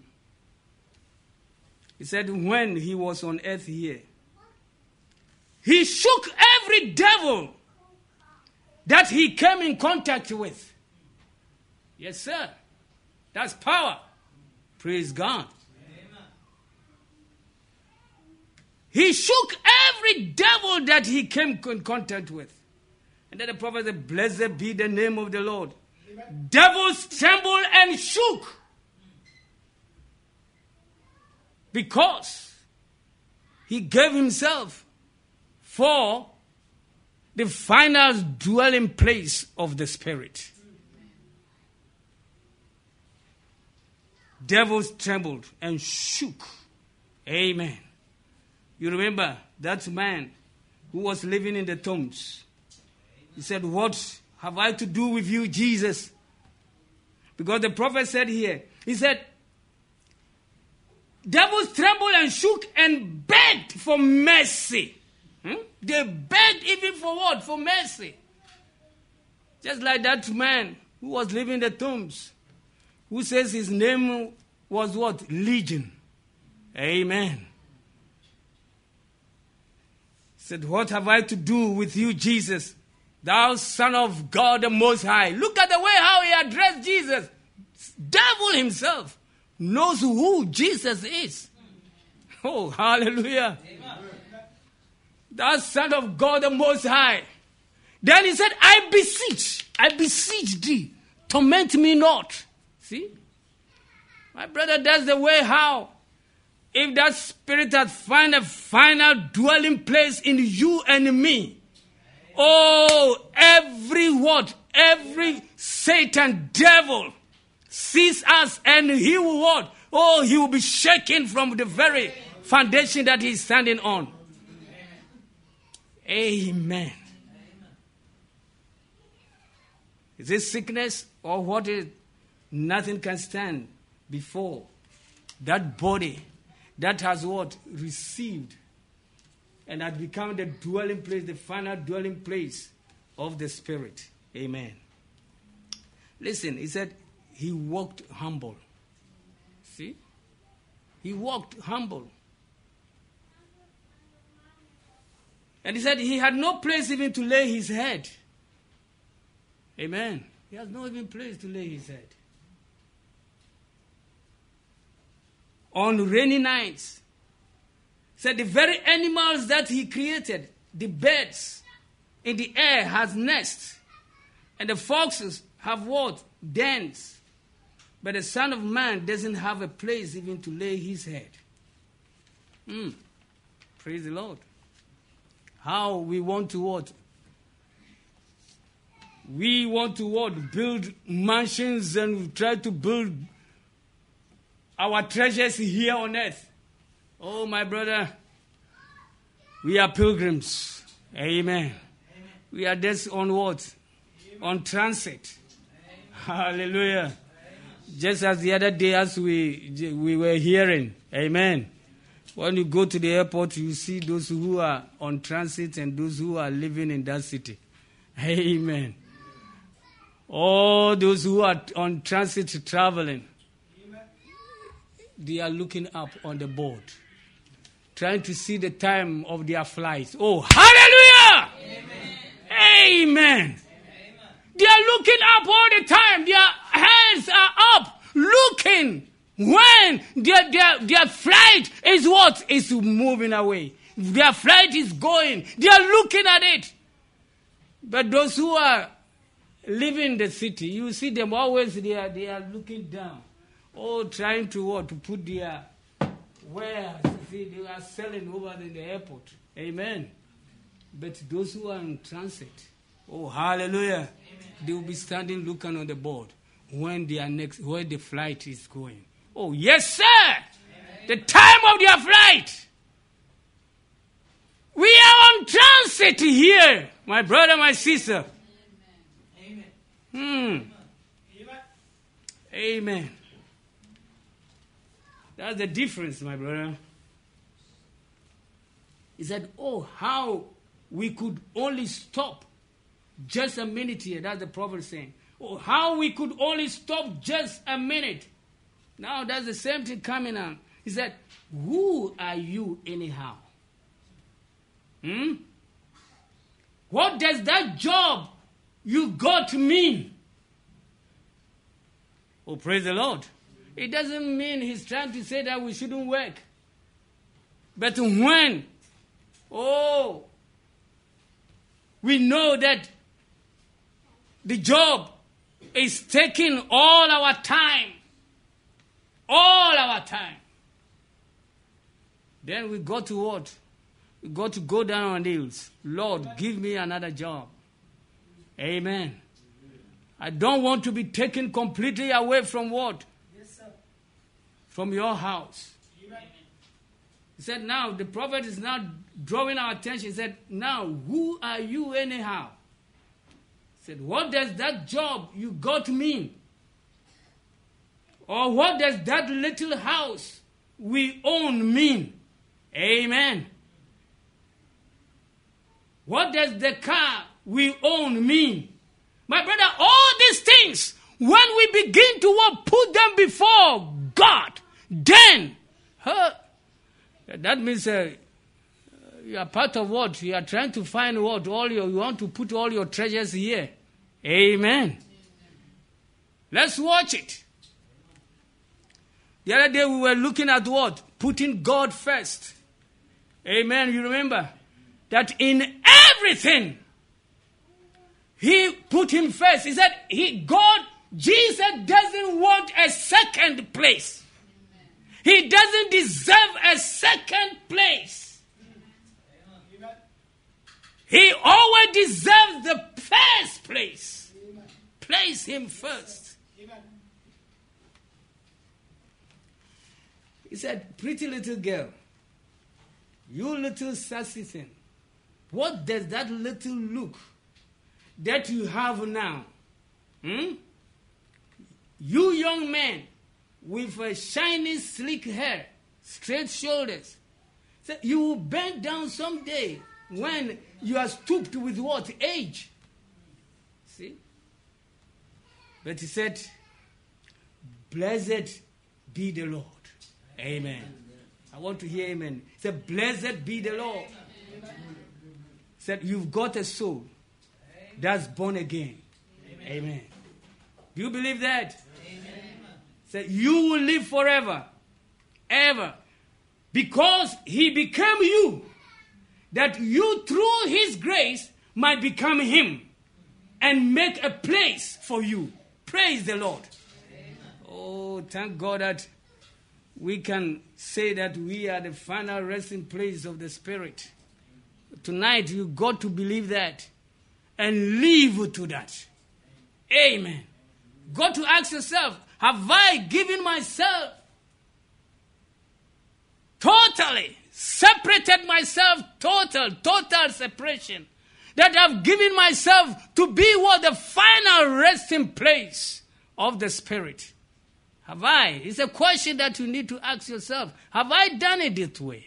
S2: He said when he was on earth here, he shook every devil that he came in contact with. Yes, sir. That's power. Praise God. He shook every devil that he came in contact with. And then the prophet said, blessed be the name of the Lord. Amen. Devils trembled and shook. Because he gave himself for the final dwelling place of the Spirit. Devils trembled and shook. Amen. You remember that man who was living in the tombs. He said, what have I to do with you, Jesus? Because the prophet said here, he said, devils trembled and shook and begged for mercy. Hmm? They begged even for what? For mercy. Just like that man who was living in the tombs, who says his name was what? Legion. Amen. Said, what have I to do with you, Jesus, thou Son of God the Most High? Look at the way how he addressed Jesus. Devil himself knows who Jesus is. Oh, hallelujah. Amen. That Son of God, the Most High. Then he said, I beseech, I beseech thee, torment me not. See? My brother, that's the way how. If that spirit has found a final dwelling place in you and me, oh, every word, every Satan, devil sees us and he will what? Oh, he will be shaken from the very foundation that he's standing on. Amen. Is it sickness or what is? Nothing can stand before that body that has what? Received and has become the dwelling place, the final dwelling place of the Spirit. Amen. Listen, he said he walked humble. See? He walked humble. And he said he had no place even to lay his head. Amen. He has no even place to lay his head. On rainy nights, said the very animals that he created, the birds in the air has nests, and the foxes have what? Dens. But the Son of Man doesn't have a place even to lay his head. Mm. Praise the Lord. How we want to what? We want to what? Build mansions and try to build our treasures here on earth. Oh, my brother, we are pilgrims. Amen. Amen. We are just on what? Amen. On transit. Amen. Hallelujah. Amen. Just as the other day as we, we were hearing. Amen. When you go to the airport, you see those who are on transit and those who are living in that city. Amen. All those who are on transit traveling, they are looking up on the board, trying to see the time of their flight. Oh, hallelujah! Amen. Amen. Amen. They are looking up all the time. Their hands are up, looking when their, their, their flight is what? Is moving away. Their flight is going. They are looking at it. But those who are living in the city, you see them always, they are, they are looking down. Oh, trying to what? To put their wares. See, they are selling over in the airport. Amen. But those who are in transit, oh, hallelujah, amen, they will be standing looking on the board when they are next, where the flight is going. Oh, yes, sir. Amen. The time of their flight. We are on transit here, my brother, my sister. Amen. Hmm. Amen. Amen. That's the difference, my brother. He said, oh, how we could only stop just a minute here. That's the prophet saying. Oh, how we could only stop just a minute. Now that's the same thing coming on. He said, who are you anyhow? Hmm? What does that job you got mean? Oh, praise the Lord. It doesn't mean he's trying to say that we shouldn't work. But when, oh, we know that the job is taking all our time, all our time, then we got to what? We got to go down on our knees. Lord, give me another job. Amen. I don't want to be taken completely away from what? From your house. Amen. He said, now, the prophet is now drawing our attention. He said, now, who are you anyhow? He said, what does that job you got mean? Or what does that little house we own mean? Amen. What does the car we own mean? My brother, all these things, when we begin to put them before God, then, huh, that means uh, you are part of what? You are trying to find what? All your, you want to put all your treasures here. Amen. Let's watch it. The other day we were looking at what? Putting God first. Amen. You remember? That in everything, he put him first. He said, he, God, Jesus doesn't want a second place. He doesn't deserve a second place. He always deserves the first place. Place him first. He said, pretty little girl, you little sassy thing, what does that little look that you have now? Hmm? You young man with a shiny, sleek hair, straight shoulders, so you will bend down someday when you are stooped with what? Age. See? But he said, blessed be the Lord. Amen. I want to hear amen. He said, blessed be the Lord. He said, you've got a soul that's born again. Amen. Amen. Do you believe that? Amen. He said, you will live forever, ever, because he became you, that you through his grace might become him and make a place for you. Praise the Lord. Amen. Oh, thank God that we can say that we are the final resting place of the Spirit. Tonight, you got to believe that and live to that. Amen. Got to ask yourself, have I given myself totally, separated myself, total, total separation, that I've given myself to be what the final resting place of the Spirit? Have I? It's a question that you need to ask yourself. Have I done it this way?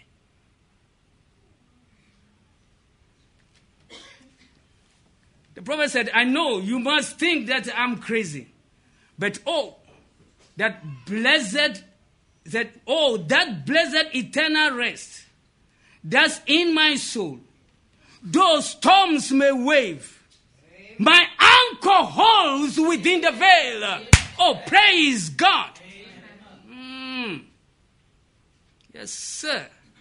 S2: The prophet said, I know you must think that I'm crazy. But oh, that blessed, that oh, that blessed eternal rest that's in my soul. Though storms may wave, my anchor holds within the veil. Oh, praise God. Mm. Yes, sir.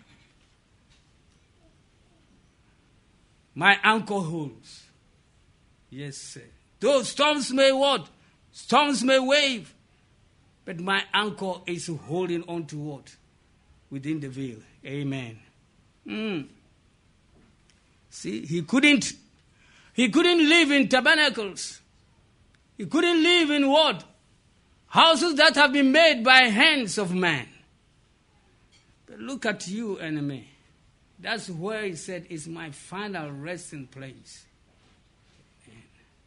S2: My anchor holds. Yes, sir. Though storms may what? Storms may wave. But my anchor is holding on to what? Within the veil. Amen. Mm. See, he couldn't, he couldn't live in tabernacles. He couldn't live in what? Houses that have been made by hands of man. But look at you and me. That's where he said is my final resting place. Amen.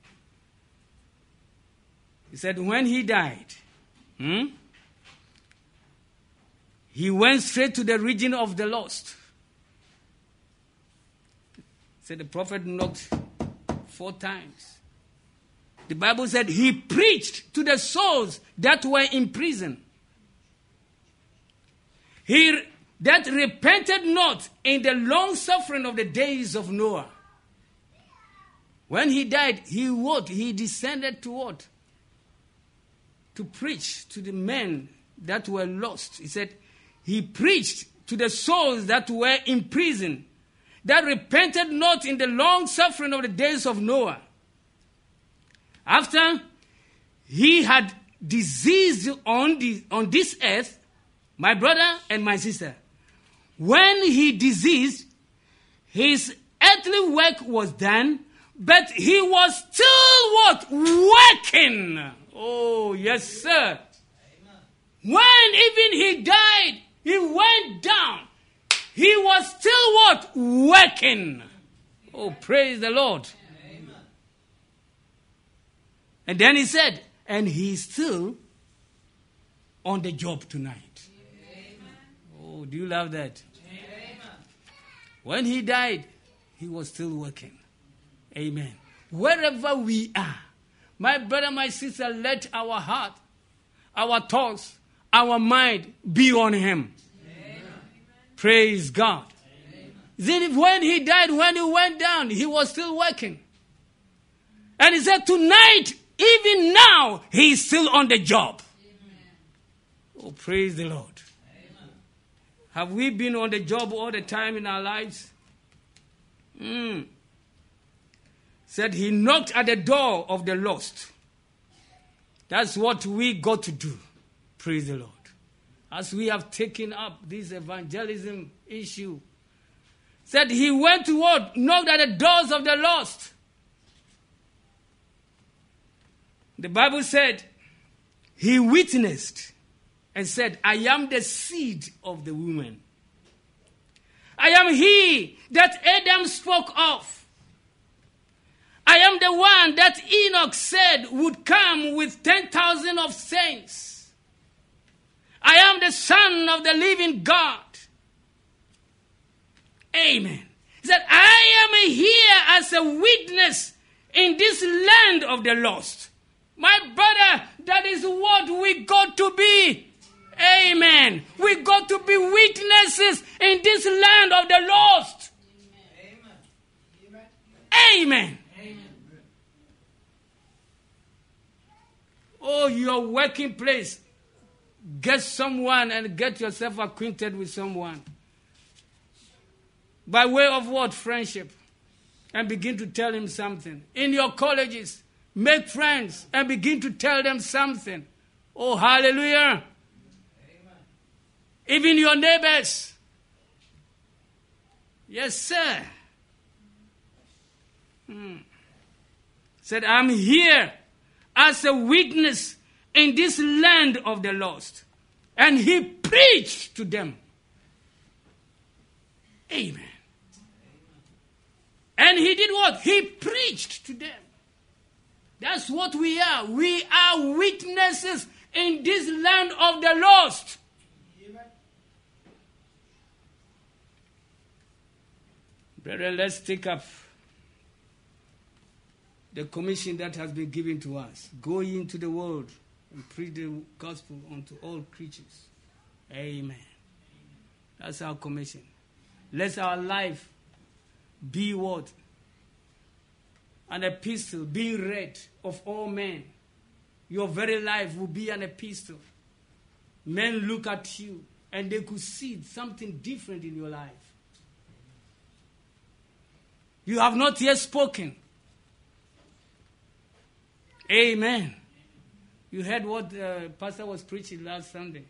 S2: He said when he died, hmm, he went straight to the region of the lost. He said the prophet knocked four times. The Bible said he preached to the souls that were in prison. He that repented not in the long suffering of the days of Noah. When he died, he what? He descended to what? To preach to the men that were lost. He said he preached to the souls that were in prison, that repented not in the long suffering of the days of Noah. After he had disease on, the, on this earth, my brother and my sister, when he diseased, his earthly work was done, but he was still what? Working. Oh, yes, sir. Amen. When even he died, he went down. He was still what? Working. Oh, praise the Lord. And then he said, and he's still on the job tonight. Amen. Oh, do you love that? Amen. When he died, he was still working. Amen. Wherever we are, my brother, my sister, let our heart, our thoughts, our mind be on him. Amen. Praise God. Amen. Then when he died, when he went down, he was still working. And he said, tonight, even now, he is still on the job. Amen. Oh, praise the Lord. Amen. Have we been on the job all the time in our lives? Mm. Said he knocked at the door of the lost. That's what we got to do. Praise the Lord. As we have taken up this evangelism issue. Said he went to what? Knocked at the doors of the lost. The Bible said he witnessed and said, I am the seed of the woman. I am he that Adam spoke of. I am the one that Enoch said would come with ten thousand of saints. I am the Son of the living God. Amen. He said, I am here as a witness in this land of the lost. My brother, that is what we got to be. Amen. We got to be witnesses in this land of the lost. Amen. Amen. Amen. Oh, your working place. Get someone and get yourself acquainted with someone. By way of what? Friendship. And begin to tell him something. In your colleges, make friends and begin to tell them something. Oh, hallelujah. Amen. Even your neighbors. Yes, sir. Hmm. Said, I'm here as a witness in this land of the lost. And he preached to them. Amen. And he did what? He preached to them. That's what we are. We are witnesses in this land of the lost. Amen. Brethren, let's take up the commission that has been given to us. Go into the world and preach the gospel unto all creatures. Amen. That's our commission. Let our life be what? An epistle being read of all men. Your very life will be an epistle. Men look at you and they could see something different in your life. You have not yet spoken. Amen. You heard what the pastor was preaching last Sunday.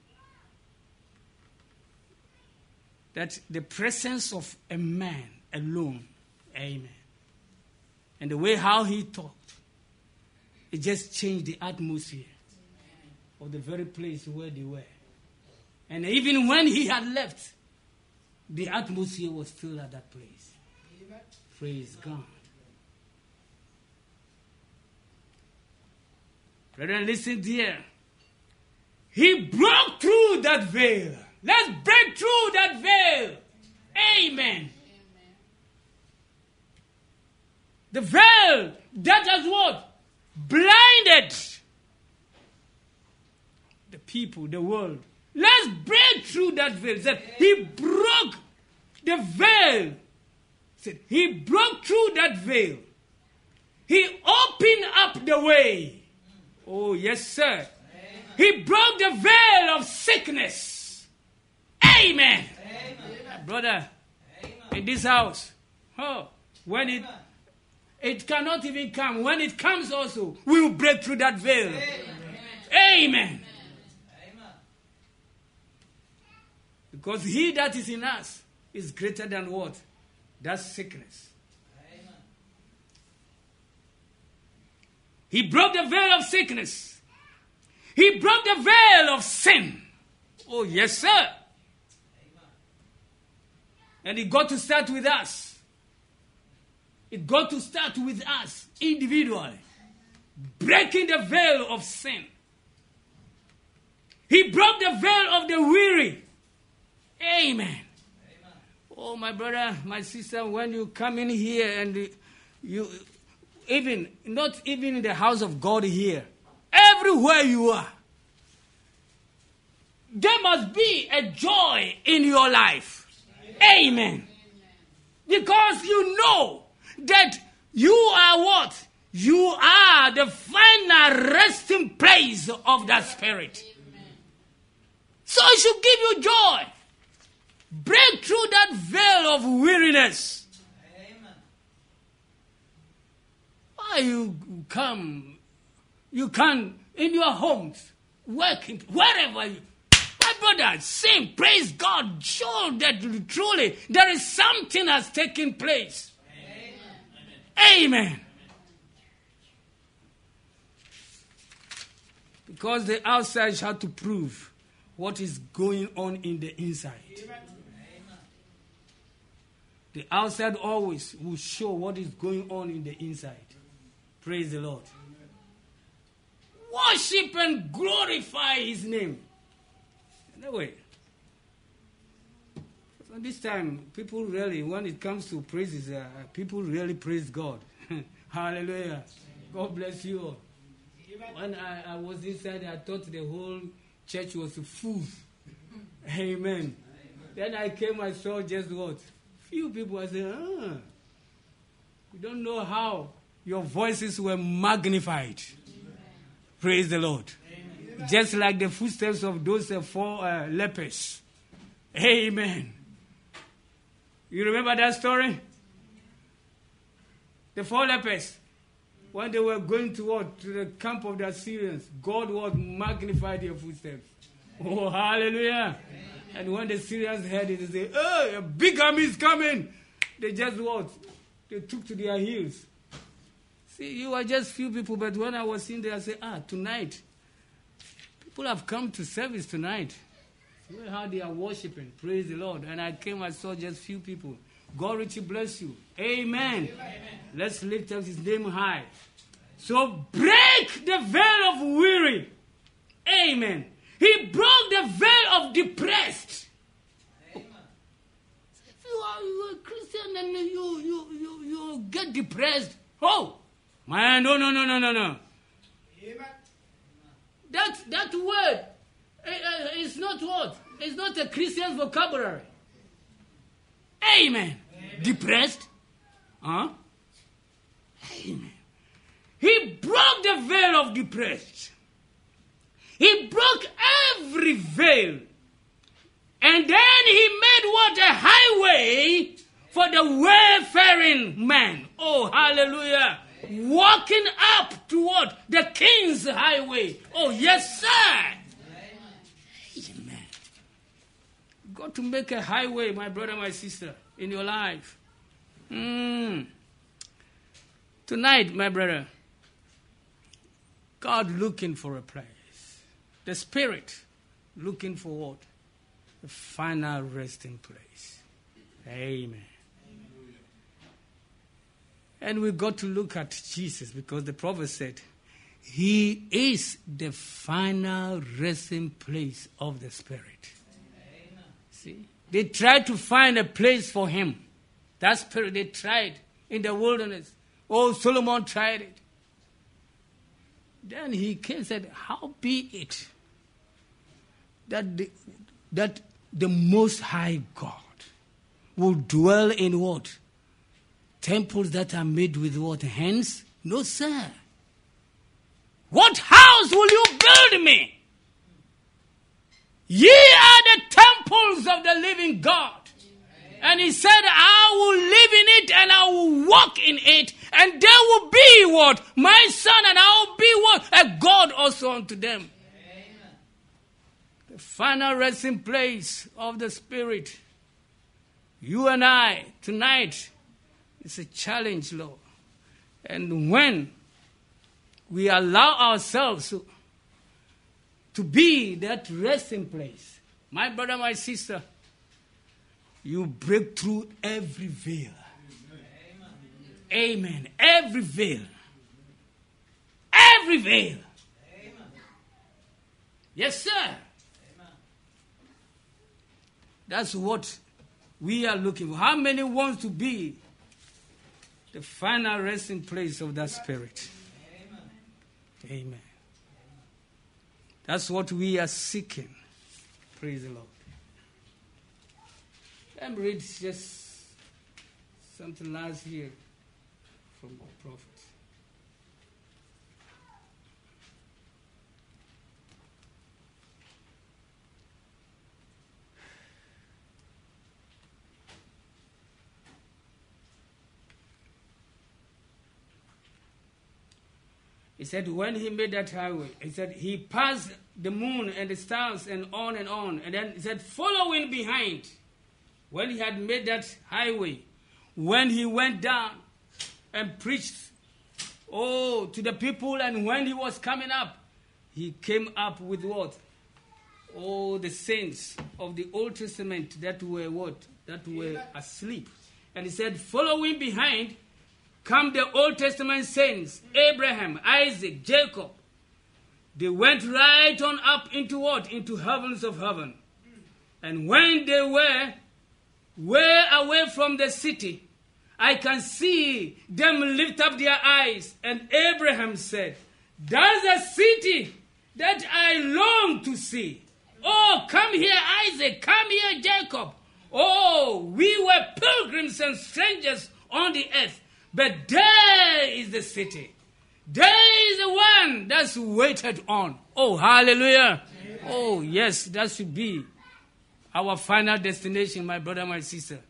S2: That the presence of a man alone, amen, and the way how he talked, it just changed the atmosphere of the very place where they were. And even when he had left, the atmosphere was still at that place. Amen. Praise God. Brethren, listen here. He broke through that veil. Let's break through that veil. Amen. Amen. The veil that has what? Blinded the people, the world. Let's break through that veil. Said he broke the veil. Said he broke through that veil. He opened up the way. Oh, yes, sir. Amen. He broke the veil of sickness. Amen. Amen. Brother, Amen. In this house, oh, when it it cannot even come. When it comes also, we will break through that veil. Amen. Amen. Amen. Because he that is in us is greater than what? That sickness. Amen. He broke the veil of sickness. He broke the veil of sin. Oh, yes, sir. Amen. And it got to start with us. It got to start with us individually. Breaking the veil of sin. He broke the veil of the weary. Amen. Amen. Oh, my brother, my sister, when you come in here and you, even, not even in the house of God here, everywhere you are, there must be a joy in your life. Amen. Amen. Because you know that you are what? You are the final resting place of that spirit. So it should give you joy. Break through that veil of weariness. Amen. Why you come, you can, in your homes, working, wherever you, my brother, sing, praise God, show that truly there is something has taken place. Amen. Amen. Because the outside has to prove what is going on in the inside. Amen. The outside always will show what is going on in the inside. Praise the Lord. Amen. Worship and glorify His name. Anyway, so this time, people really, when it comes to praises, uh, people really praise God. Hallelujah. God bless you all. When I, I was inside, I thought the whole church was full. Amen. Amen. Then I came, I saw just what? Few people. I said, ah, we don't know how your voices were magnified. Amen. Praise the Lord. Amen. Just like the footsteps of those uh, four uh, lepers. Amen. You remember that story? The four lepers. When they were going to what? To the camp of the Assyrians, God was magnified their footsteps. Oh, hallelujah. Amen. And when the Syrians heard it, they said, oh, a big army is coming. They just what? They took to their heels. See, you are just few people, but when I was in there, I said, ah, tonight, people have come to service tonight. See how they are worshiping. Praise the Lord. And I came, I saw just few people. God richly bless you. Amen. Amen. Let's lift up His name high. So break the veil of weary. Amen. He broke the veil of depressed. Amen. If you are, you are a Christian and you, you, you, you get depressed. Oh, man, no, no, no, no, no, no. Amen. That, that word uh, is not what? It's not a Christian vocabulary. Amen. Amen. Depressed? Huh? Amen. He broke the veil of depressed. He broke every veil. And then he made what? A highway for the wayfaring man. Oh, hallelujah. Amen. Walking up to what? The King's highway. Oh, yes, sir. Amen. Amen. Got to make a highway, my brother, my sister, in your life. Mm. Tonight, my brother, God looking for a place. The Spirit looking for what? A final resting place. Amen. Amen. And we got to look at Jesus because the prophet said, He is the final resting place of the Spirit. Amen. See? They tried to find a place for Him. That Spirit, they tried in the wilderness. Oh, Solomon tried it. Then he came and said, how be it that the, that the Most High God will dwell in what? Temples that are made with what? Hands? No, sir. What house will you build me? Ye are the temples of the living God. And he said, I will live in it and I will walk in it. And there will be what? My son, and I will be what? A God also unto them. Amen. The final resting place of the Spirit. You and I, tonight, it's a challenge, Lord. And when we allow ourselves to, to be that resting place, my brother, my sister, you break through every veil. Amen. Amen. Every veil. Every veil. Amen. Yes, sir. Amen. That's what we are looking for. How many want to be the final resting place of that Spirit? Amen. Amen. That's what we are seeking. Praise the Lord. Let me read just something last here from the prophet. He said when he made that highway, he said he passed the moon and the stars and on and on. And then he said following behind, when he had made that highway, when he went down and preached, oh, to the people, and when he was coming up, he came up with what? Oh, the saints of the Old Testament that were what? That were asleep. And he said, following behind, come the Old Testament saints, Abraham, Isaac, Jacob. They went right on up into what? Into heavens of heaven. And when they were way away from the city, I can see them lift up their eyes. And Abraham said, that's a city that I long to see. Oh, come here, Isaac. Come here, Jacob. Oh, we were pilgrims and strangers on the earth. But there is the city. There is the one that's waited on. Oh, hallelujah. Amen. Oh, yes, that should be our final destination, my brother, my sister.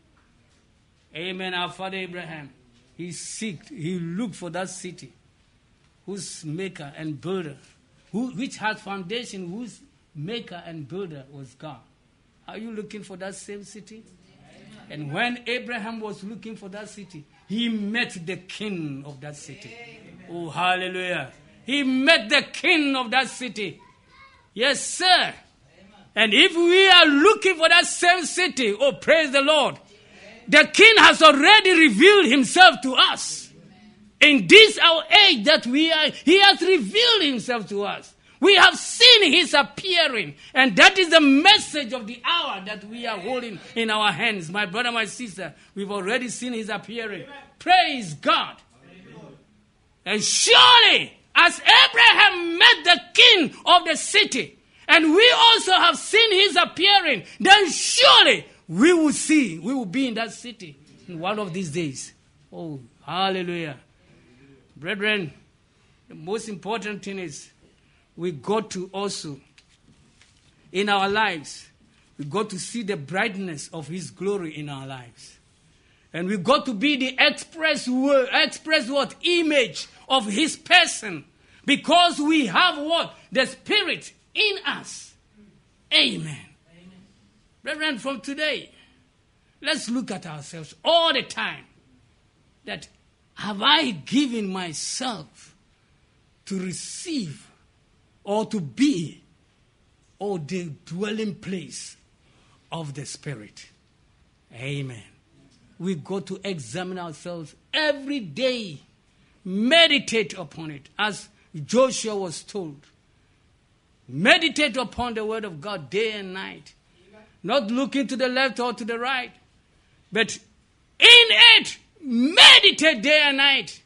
S2: Amen. Our father Abraham, he seeked, he looked for that city whose maker and builder, who, which has foundation, whose maker and builder was God. Are you looking for that same city? Amen. And when Abraham was looking for that city, he met the king of that city. Amen. Oh, hallelujah. He met the king of that city. Yes, sir. Amen. And if we are looking for that same city, oh, praise the Lord. The king has already revealed himself to us. In this our age that we are, he has revealed himself to us. We have seen his appearing. And that is the message of the hour that we are holding in our hands. My brother, my sister, we've already seen his appearing. Amen. Praise God. Amen. And surely, as Abraham met the king of the city, and we also have seen his appearing, then surely we will see, we will be in that city in one of these days. Oh, hallelujah. Brethren, the most important thing is we got to also, in our lives, we got to see the brightness of his glory in our lives. And we got to be the express word, express what? Image of his person. Because we have what? The Spirit in us. Amen. Amen. Brethren, from today, let's look at ourselves all the time. That have I given myself to receive or to be or the dwelling place of the Spirit? Amen. We got to examine ourselves every day. Meditate upon it. As Joshua was told. Meditate upon the word of God day and night. Not looking to the left or to the right. But in it, meditate day and night.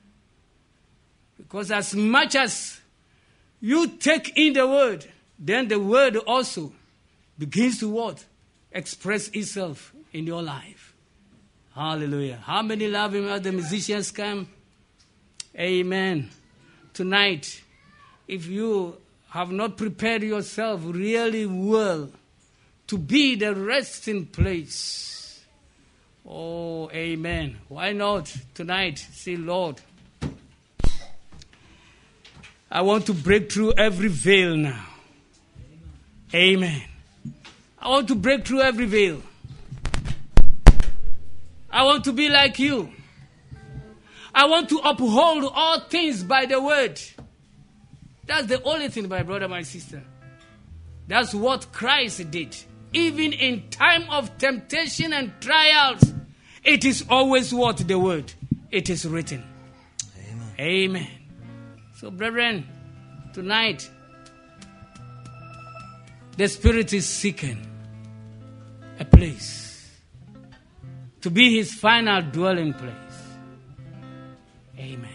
S2: Because as much as you take in the word, then the word also begins to what? Express itself in your life. Hallelujah. How many love him as the musicians come? Amen. Tonight, if you have not prepared yourself really well to be the resting place, oh, amen. Why not tonight say, Lord, I want to break through every veil now. Amen. I want to break through every veil. I want to be like you. I want to uphold all things by the word. That's the only thing, my brother, my sister. That's what Christ did. Even in time of temptation and trials, it is always what? The word. It is written. Amen. Amen. So, brethren, tonight, the Spirit is seeking a place to be his final dwelling place. Amen.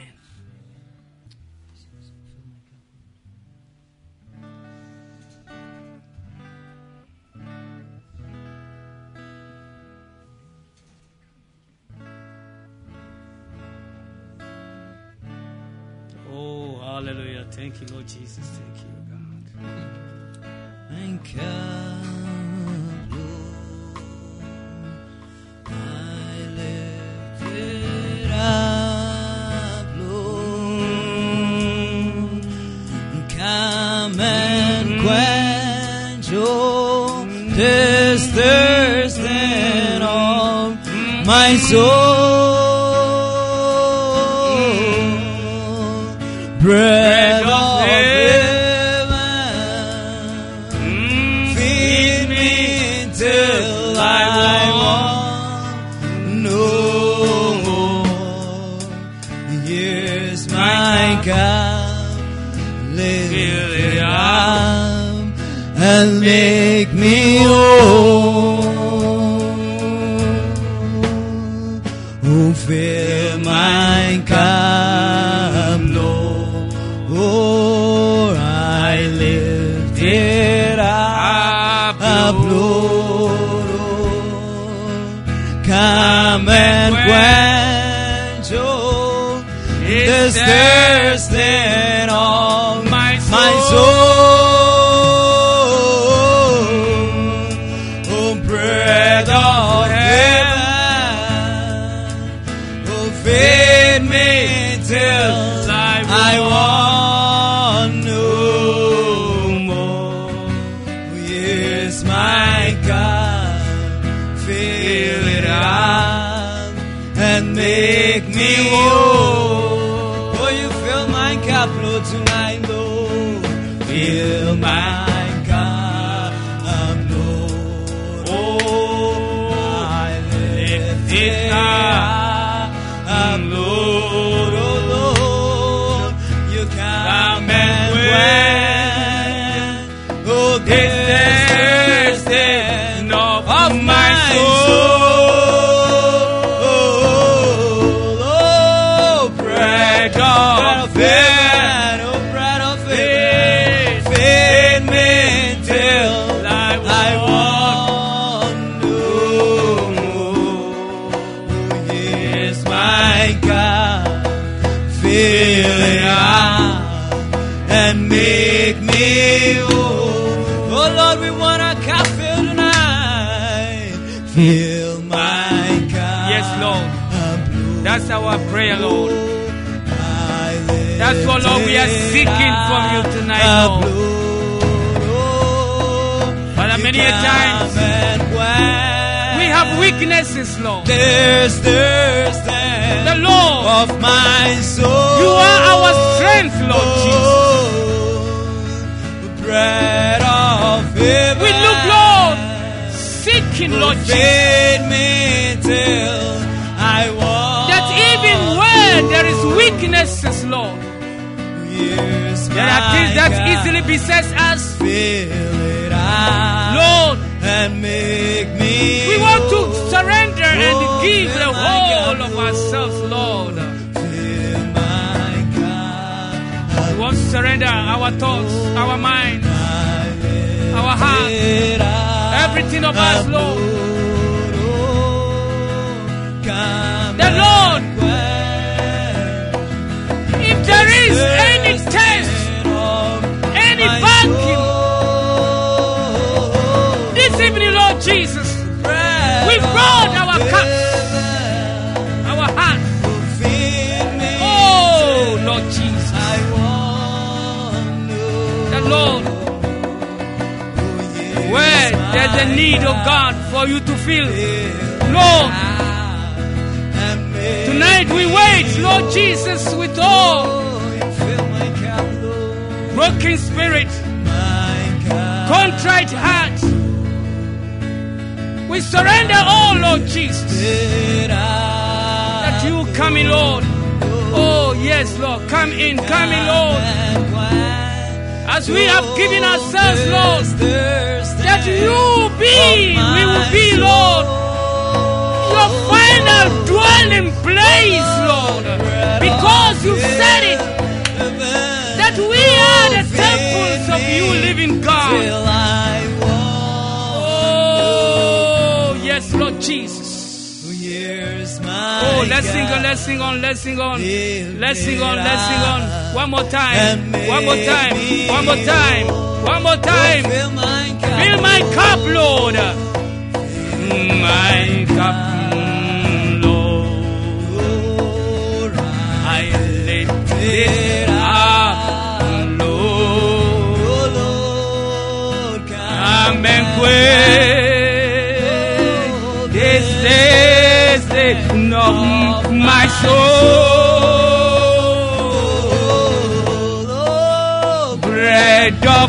S2: Oh, hallelujah. Thank you, Lord Jesus. Thank you, God.
S1: Thank you, Lord. I lift it up, Lord. my soul. Bread of heaven, feed me till I want no more. Here's my cup, fill it up and make me whole. Oh, fill my cup, Lord, oh, I lift it up, up, Lord, oh, come and quench, oh, this thirst in all my soul. My soul, oh, bread of heaven, oh, feed me till I want no more. Here's my cup, fill it up and make me whole. Oh, you fill my cup, Lord, tonight, Lord. Fill my cup, Lord. Oh, I lift it up, Lord, oh Lord. You come and quench, oh, this thirsting of my soul. Oh, bread of heaven, oh, bread of heaven, feed me till I want no more. Oh, yes, my God, fill it up and make me whole. Oh Lord, we want our cup filled tonight. Fill my cup.
S2: Yes, Lord. That's our prayer, Lord. That's what, Lord, we are seeking from you tonight, Lord. But many a times we have weaknesses, Lord.
S1: There's thirst
S2: The Lord
S1: of my soul.
S2: You are our strength, Lord Jesus.
S1: Bread of heaven.
S2: We look, Lord, seeking, Lord Jesus,
S1: feed me till I want.
S2: that even where there is weaknesses, Lord,
S1: Here's
S2: there are things that
S1: my
S2: easily beset us.
S1: Fill it up,
S2: Lord,
S1: and make me.
S2: we want to surrender
S1: Oh,
S2: and give the
S1: fill my
S2: whole
S1: cup,
S2: of ourselves, Lord.
S1: Fill my cup.
S2: We want to surrender our thoughts, our mind, our heart,
S1: It up,
S2: everything of us, Lord.
S1: oh, come
S2: The Lord,
S1: and quench
S2: if there is any test, any
S1: my
S2: vacuum,
S1: soul.
S2: this evening, Lord Jesus,
S1: Bread
S2: we brought
S1: of
S2: our cups,
S1: heaven,
S2: our hearts.
S1: feed me
S2: Oh,
S1: till
S2: Lord Jesus,
S1: I want no
S2: the Lord,
S1: more. Here's
S2: where there's a
S1: my
S2: need, oh
S1: cup,
S2: God, for you to fill.
S1: fill
S2: Lord,
S1: it up and make
S2: tonight we wait, Lord Jesus, with all
S1: Oh, you fill my cup, Lord,
S2: broken spirit,
S1: my cup.
S2: contrite heart. We surrender all, Lord Jesus,
S1: It up,
S2: that you come in, Lord. Oh, yes, Lord, come in, come in, Lord.
S1: and quench
S2: As we have given ourselves, Lord,
S1: thirst
S2: that you be, we will be, Lord, your final dwelling place, Lord, because you said it, that we are the temples of you, living God.
S1: till I want.
S2: Oh, yes, Lord Jesus.
S1: Here's my
S2: Oh, let's sing
S1: God.
S2: on, let's sing on, let's sing on, let's sing on, let's sing on. One more time, one more time, one more time, one more time.
S1: Fill my cup,
S2: Fill my cup, Lord. My cup, Lord. I lift it up, Lord.
S1: oh Lord,
S2: Come and quench this thirsty of my soul, bread of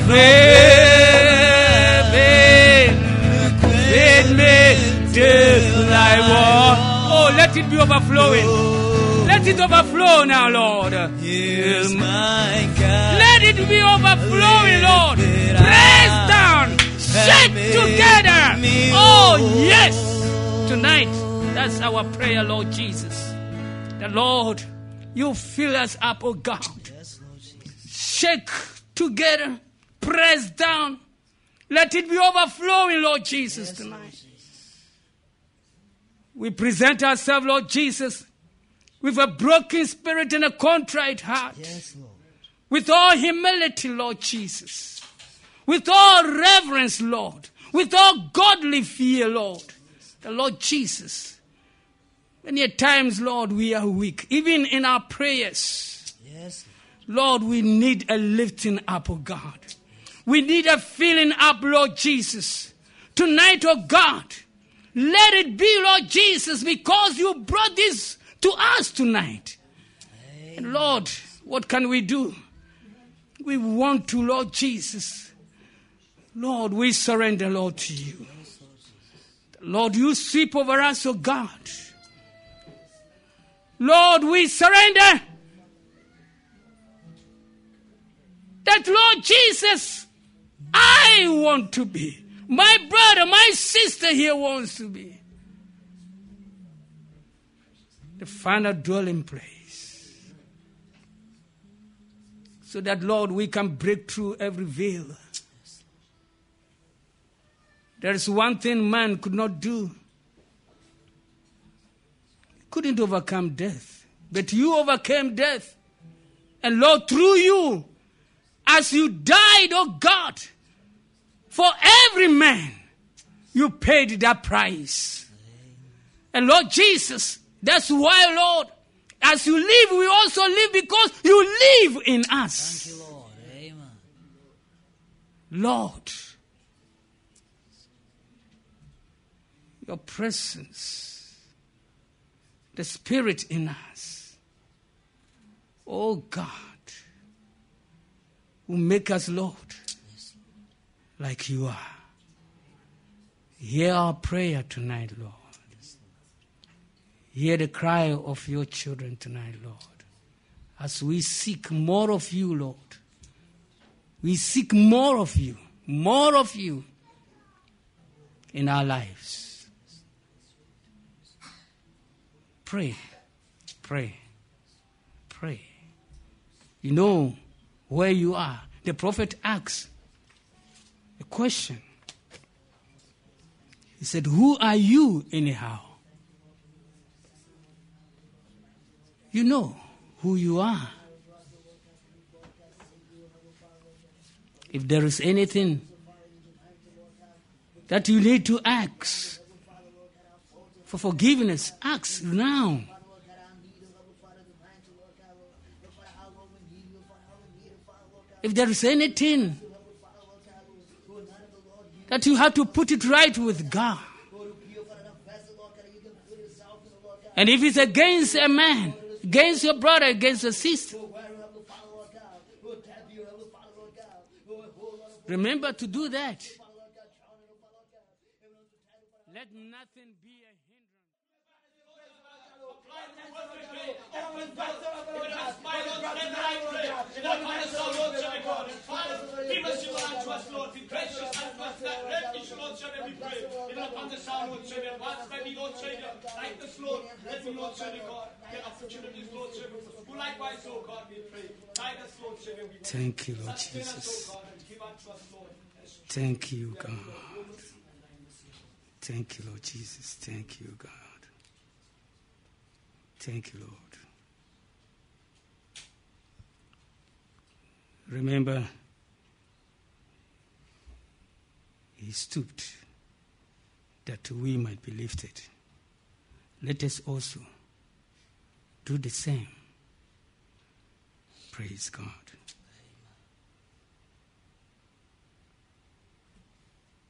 S2: heaven, feed me till I walk. Oh, let it be overflowing. Let it overflow now, Lord.
S1: Here's my God.
S2: Let it be overflowing, Lord. Press down, shake together. Oh, yes. Tonight, that's our prayer, Lord Jesus. The Lord, you fill us up, oh God. Shake together, press down. Let it be overflowing, Lord Jesus, tonight. We present ourselves, Lord Jesus, with a broken spirit and a contrite heart.
S1: Yes, Lord.
S2: With all humility, Lord Jesus. With all reverence, Lord. With all godly fear, Lord. The Lord Jesus. Many times, Lord, we are weak. Even in our prayers.
S1: Yes,
S2: Lord, we need a lifting up, oh God. We need a filling up, Lord Jesus. Tonight, oh God, let it be, Lord Jesus, because you brought this to us tonight. Amen. And Lord, what can we do? We want to, Lord Jesus. Lord, we surrender, Lord, to you. Lord, you sweep over us, oh God. Lord, we surrender. That, Lord Jesus, I want to be. My brother, my sister here wants to be. The final dwelling place. So that, Lord, we can break through every veil. There is one thing man could not do. He couldn't overcome death. But you overcame death. And Lord, through you, as you died, oh God, for every man, you paid that price. And Lord Jesus, that's why, Lord, as you live, we also live because you live in us.
S1: Thank you, Lord. Amen.
S2: Lord, your presence, the Spirit in us, oh God, will make us, Lord, like you are. Hear our prayer tonight, Lord. Hear the cry of your children tonight, Lord. As we seek more of you, Lord. We seek more of you. More of you in our lives. Pray. Pray. Pray. You know where you are. The prophet asks a question. He said, who are you anyhow? You know who you are. If there is anything that you need to ask for forgiveness, ask now. If there is anything that you have to put it right with God, and if it's against a man, against your brother, against your sister, remember to do that. Let nothing be a Thank you, Lord Jesus. Thank you, God. Thank you, Lord Jesus. Thank you, God. Thank you, Lord. Remember, he stooped that we might be lifted. Let us also do the same. Praise God.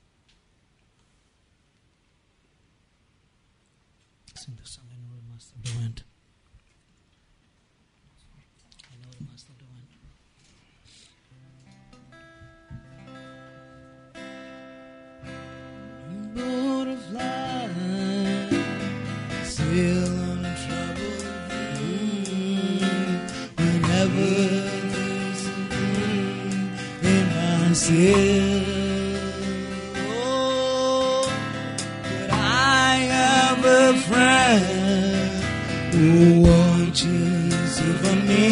S2: Sing the song and we must be
S1: feel trouble, mm, whenever there's mm, in my sin. Oh, but I have a friend who watches over me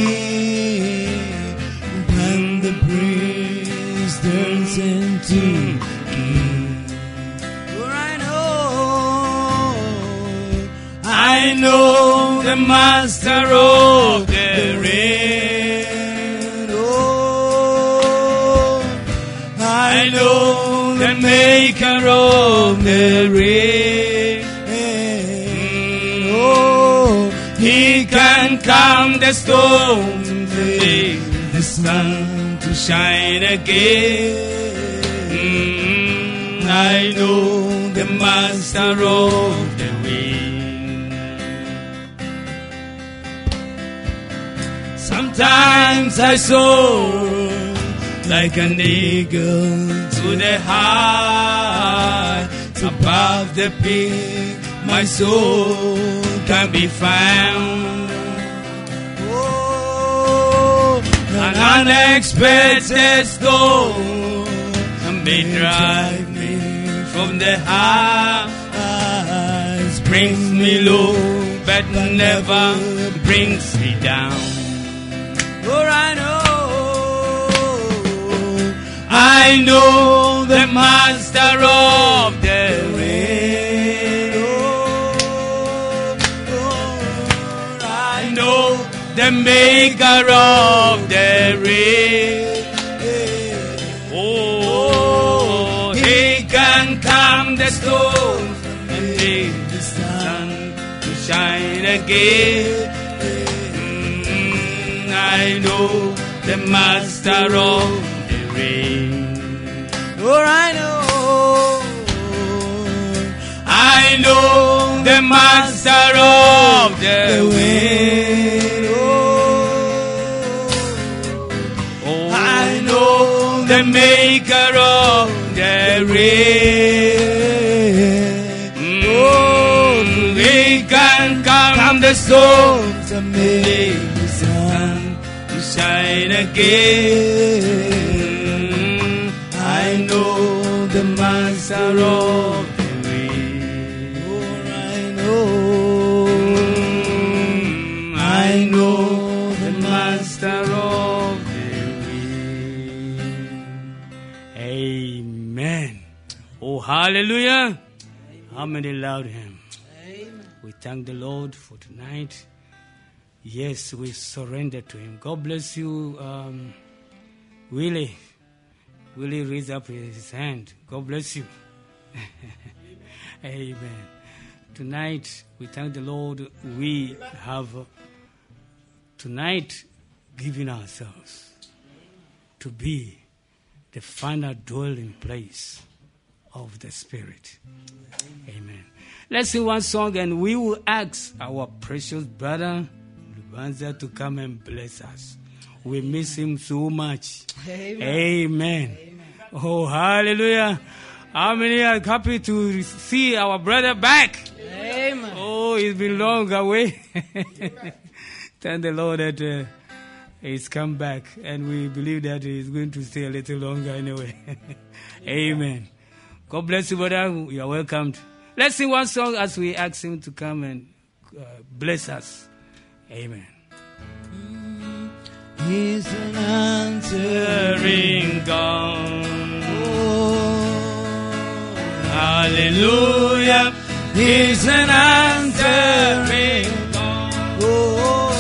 S1: when the breeze turns into king. For I know, I know the master of the rain. Oh, I know the maker of the rain. Oh, he can calm the storms and make the sun to shine again. Mm, I know the master of the wind. Sometimes I soar like an eagle to the high, above the peak my soul can be found. Oh, an unexpected storm may drive me from the highs, brings me low, but never brings me down. For I know, I know the master of the rain. Oh, oh, I know the maker of the rain. Oh, he can calm the storms and make the sun to shine again. Mm, I know the master of the rain. For I know, I know the master of the wind. Oh, I know the maker of the rain. Mm, oh, he can calm the storms and make the sun to shine again. I know the master of the wind. For I know, I know the master of the wind.
S2: Amen. Oh, hallelujah. How many loved him?
S1: Amen.
S2: We thank the Lord for tonight. Yes, we surrender to him. God bless you, um, Willie. Willie raised up his hand. God bless you. Amen. Tonight, we thank the Lord. We have uh, tonight given ourselves to be the final dwelling place of the Spirit. Amen. Let's sing one song and we will ask our precious brother Lubanza to come and bless us. We miss him so much.
S1: Amen.
S2: Amen. Amen. Oh, hallelujah. How many are happy to see our brother back?
S1: Amen.
S2: Oh, he's been long away. Thank the Lord that uh, he's come back. And we believe that he's going to stay a little longer anyway. Amen. God bless you, brother. You are welcomed. Let's sing one song as we ask him to come and uh, bless us. Amen.
S1: He's an answering God. Oh, hallelujah. He's an answering God. Oh,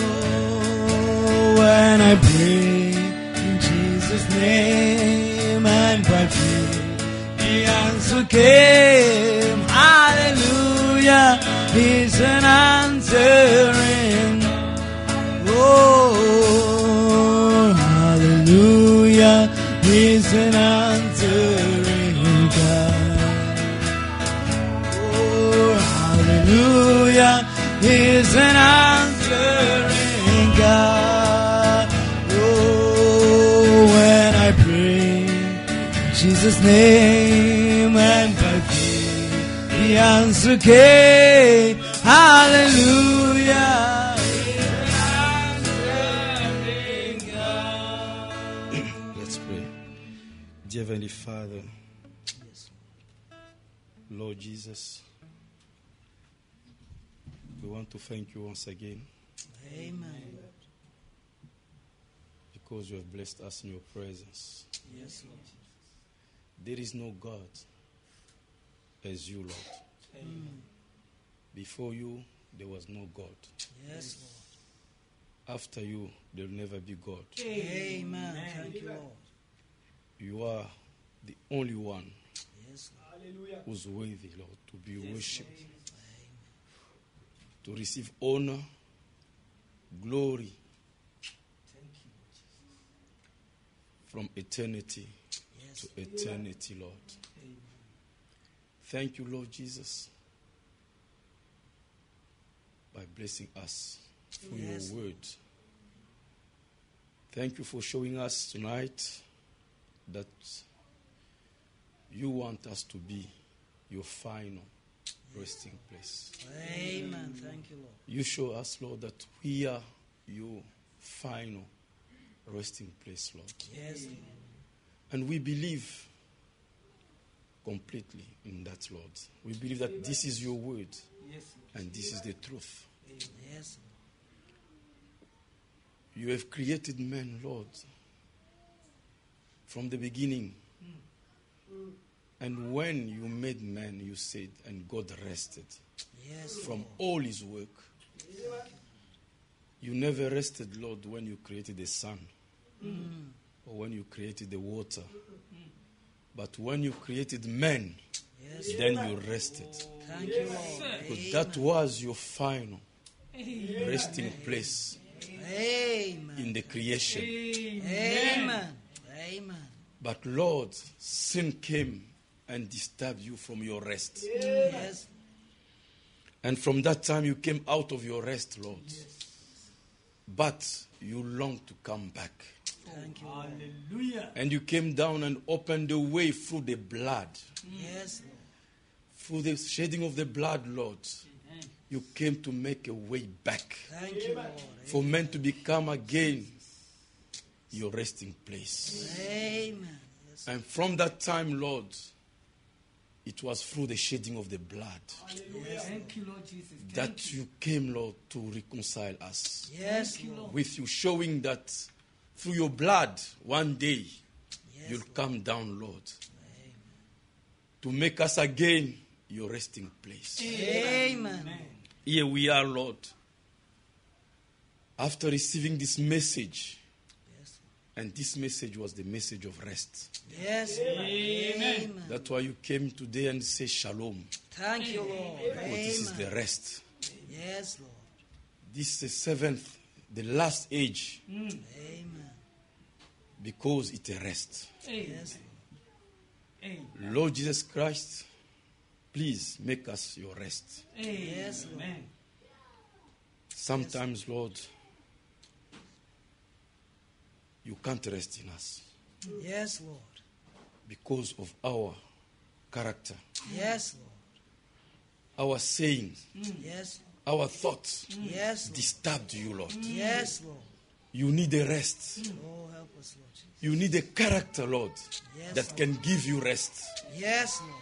S1: when I pray in Jesus' name and by faith, the answer came. Hallelujah. He's an answering God. Oh, hallelujah, he's an answering God. Oh, hallelujah, he's an answering God. Oh, when I pray in Jesus' name and by faith, the answer came. Hallelujah.
S2: Let's pray. Dear Heavenly Father, Lord Jesus, we want to thank you once again.
S1: Amen.
S2: Because you have blessed us in your presence.
S1: Yes, Lord.
S2: There is no God as you, Lord.
S1: Amen.
S2: Before you, there was no God.
S1: Yes, Lord.
S2: After you, there will never be God.
S1: Amen. Thank you, Lord.
S2: You are the only one
S1: Yes, Lord.
S2: who's worthy, Lord, to be worshipped, to receive honor, glory from eternity
S1: Yes.
S2: to eternity, Lord. Thank you, Lord Jesus, by blessing us through
S1: Yes.
S2: your word. Thank you for showing us tonight that you want us to be your final resting place.
S1: Amen. Thank you, Lord.
S2: You show us, Lord, that we are your final resting place, Lord.
S1: Yes, Lord.
S2: And we believe completely in that, Lord. We believe that this is your word and this is the truth.
S1: Yes,
S2: You have created man, Lord, from the beginning. And when you made man, you said, and God rested
S1: yes,
S2: from
S1: Lord.
S2: all his work. You never rested, Lord, when you created the sun or when you created the water. But when you created man,
S1: Yes,
S2: then you rested.
S1: thank you, Lord.
S2: Because that was your final resting place
S1: Amen.
S2: in the creation.
S1: Amen. Amen.
S2: But Lord, sin came and disturbed you from your rest.
S1: Yes.
S2: And from that time you came out of your rest, Lord. But you long to come back.
S1: Thank you, Lord.
S3: Hallelujah.
S2: And you came down and opened the way through the blood.
S1: Yes, Lord.
S2: Through the shedding of the blood, Lord. You came to make a way back.
S1: Thank you, Lord.
S2: For men to become again your resting place.
S1: Amen. Yes,
S2: And from that time, Lord, it was through the shedding of the blood
S3: Thank you, Lord Jesus. Thank
S2: that you came, Lord, to reconcile us
S1: yes, Lord.
S2: with you, showing that through your blood, one day,
S1: Yes,
S2: you'll
S1: Lord.
S2: come down, Lord, to make us again your resting place.
S1: Amen.
S2: Here we are, Lord. After receiving this message,
S1: Yes,
S2: and this message was the message of rest.
S1: yes, Lord. Amen.
S2: That's why you came today and say shalom.
S1: Thank you, Lord.
S2: Because this is the
S1: Amen.
S2: rest.
S1: Yes, Lord.
S2: This is the seventh, the last age,
S1: Amen.
S2: because it's a rest.
S1: Yes, Lord.
S2: Lord Jesus Christ, please make us your rest.
S1: Yes, Lord.
S2: Sometimes, Lord, you can't rest in us
S1: Yes, Lord.
S2: because of our character,
S1: Yes, Lord.
S2: our sayings,
S1: Yes,
S2: our thoughts
S1: yes, Lord.
S2: disturbed you, Lord.
S1: Yes, Lord.
S2: You need a rest.
S1: Oh, help us, Lord. Jesus.
S2: You need a character, Lord,
S1: Yes,
S2: that
S1: Lord.
S2: can give you rest.
S1: Yes, Lord.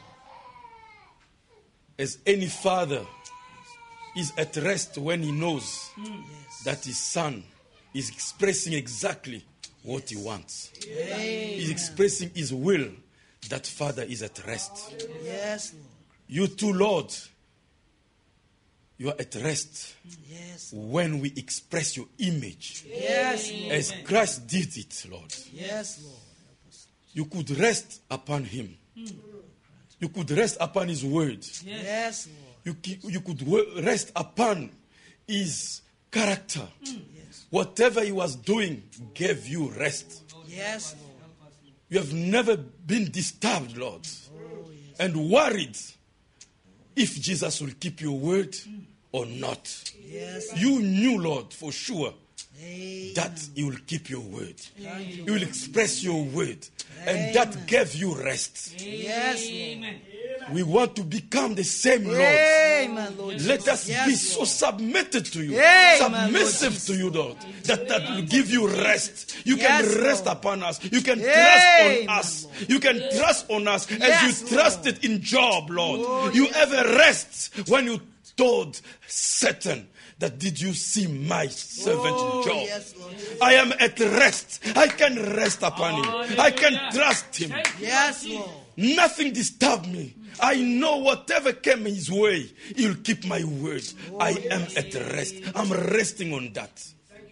S2: As any father is at rest when he knows
S1: Yes.
S2: that his son is expressing exactly what he wants. He's expressing his will. That father is at rest.
S1: Yes, Lord.
S2: You too, Lord, you are at rest
S1: Yes.
S2: when we express your image
S1: Yes, Lord.
S2: as Christ did it, Lord.
S1: Yes, Lord.
S2: You could rest upon him. You could rest upon his word.
S1: Yes, Lord.
S2: You, ki- you could wo- rest upon his character.
S1: Yes.
S2: Whatever he was doing gave you rest.
S1: Yes, Lord.
S2: You have never been disturbed, Lord,
S1: Oh, yes.
S2: and worried if Jesus will keep your word or not.
S1: Yes.
S2: You knew, Lord, for sure
S1: Amen.
S2: that he will keep your word.
S1: Thank you.
S2: He will express your word. And that
S1: Amen.
S2: gave you rest.
S1: Yes, Lord.
S4: We want to become the same, Lord.
S1: Amen, Lord
S4: Let
S1: Jesus.
S4: us
S1: Yes,
S4: be so
S1: Lord.
S4: submitted to you,
S1: Amen,
S4: submissive
S1: Lord
S4: to you, Lord, that that will give you rest. You
S1: Yes,
S4: can rest
S1: Lord.
S4: upon us. You can
S1: Amen,
S4: trust on us.
S1: Lord.
S4: You can trust on us as
S1: Yes,
S4: you trusted
S1: Lord.
S4: in Job, Lord.
S1: Oh,
S4: you
S1: yes,
S4: have a rest when you told Satan that, did you see my servant
S1: Oh,
S4: Job?
S1: yes, Lord.
S4: I am at rest. I can rest upon him. I can trust him.
S1: Yes, Lord.
S4: Nothing disturbs me. I know whatever came his way, he'll keep my word. I am at rest. I'm resting on that.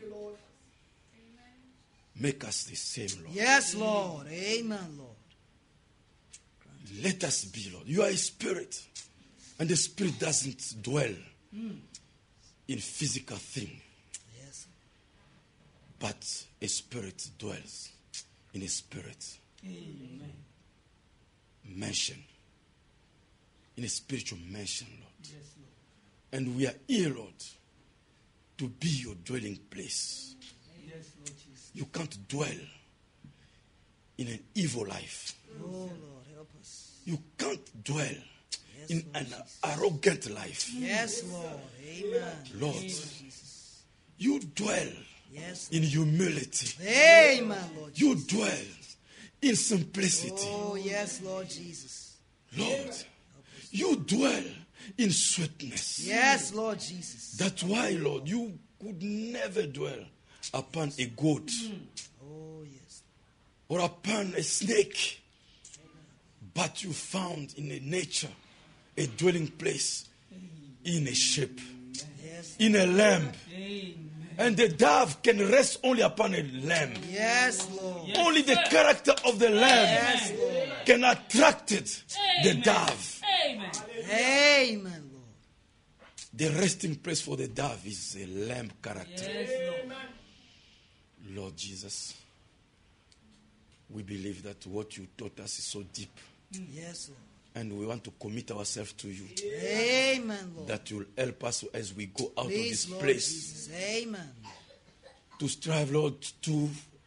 S4: Make us the same, Lord.
S1: Yes, Lord. Amen, Lord.
S4: Let us be, Lord. You are a spirit. And the spirit doesn't dwell in physical thing.
S1: Yes.
S4: But a spirit dwells in a spirit.
S3: Amen.
S4: Mansion. In a spiritual mansion, Lord.
S3: Yes, Lord.
S4: And we are here, Lord, to be your dwelling place.
S3: Yes, Lord Jesus.
S4: You can't dwell in an evil life.
S1: Oh, Lord, help us.
S4: You can't dwell
S1: Yes,
S4: in
S1: Lord
S4: an
S1: Jesus.
S4: arrogant life.
S1: Yes, Lord. Amen.
S4: Lord,
S1: Jesus.
S4: you dwell
S1: Yes.
S4: in humility.
S1: Amen, Lord.
S4: You dwell in simplicity.
S1: Oh, yes, Lord Jesus.
S4: Lord, you dwell in sweetness.
S1: Yes, Lord Jesus.
S4: That's why, Lord, you could never dwell upon a goat
S1: Oh, yes.
S4: or upon a snake. But you found in a nature a dwelling place in a sheep,
S1: Yes.
S4: in a lamb.
S3: Amen.
S4: And the dove can rest only upon a lamb.
S1: Yes, Lord.
S4: Only the character of the lamb
S1: Yes, Lord.
S4: can attract it, the dove.
S3: Amen.
S1: Amen, Lord.
S4: The resting place for the dove is a lamb character.
S3: Yes, Lord.
S4: Lord Jesus, we believe that what you taught us is so deep,
S1: Yes, Lord.
S4: and we want to commit ourselves to you,
S1: Amen, Lord.
S4: that you'll help us as we go out
S1: Please,
S4: of
S1: Lord
S4: this place
S1: Jesus. Amen.
S4: to strive, Lord, to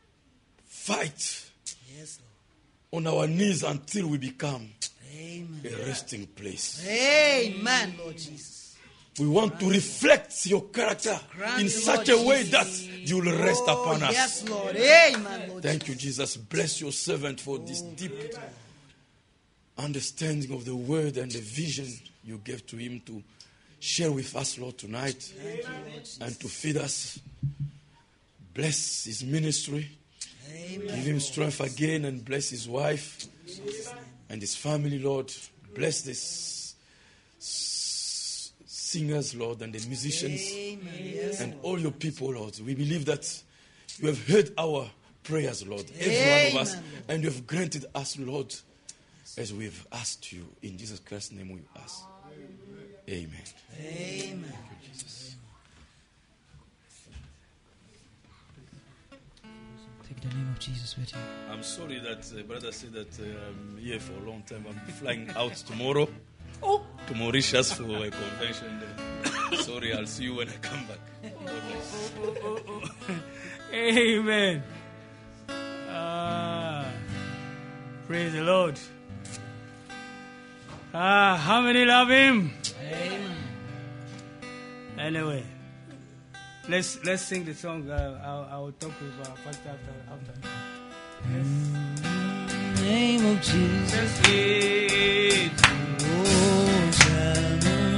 S4: fight
S1: Yes, Lord.
S4: on our knees until we become
S1: Amen.
S4: a resting place.
S1: Amen, Lord Jesus.
S4: We want to reflect your character
S1: Grant,
S4: in
S1: Lord
S4: such a way
S1: Jesus.
S4: that you will rest
S1: Oh,
S4: upon us.
S1: yes, Lord. Amen, Lord
S4: Thank you, Jesus. Bless your servant for this deep understanding of the word and the vision you gave to him to share with us, Lord, tonight,
S1: Thank you, Lord Jesus.
S4: and to feed us. Bless his ministry.
S1: Amen.
S4: Give him strength again, and bless his wife and his family, Lord. Bless this s- singers, Lord, and the musicians.
S1: Amen. Yes,
S4: And
S1: Lord.
S4: all your people, Lord, we believe that you have heard our prayers, Lord, every
S1: Amen,
S4: one of us,
S1: Lord.
S4: and you have granted us, Lord, as we have asked you. In Jesus Christ's name we ask. Amen.
S1: Amen.
S4: Jesus.
S3: Take the name of Jesus with you.
S4: I'm sorry that uh, brother said that uh, I'm here for a long time. I'm flying out tomorrow
S3: Oh.
S4: to Mauritius for a convention. Sorry, I'll see you when I come back. God bless.
S2: Amen. Ah, praise the Lord. Ah, how many love him?
S1: Amen.
S2: Anyway, let's let's sing the song. Uh, I'll, I'll talk with uh, Pastor after. after. Let's,
S1: Name of Jesus.
S2: let's read.
S1: Oh, Shaman.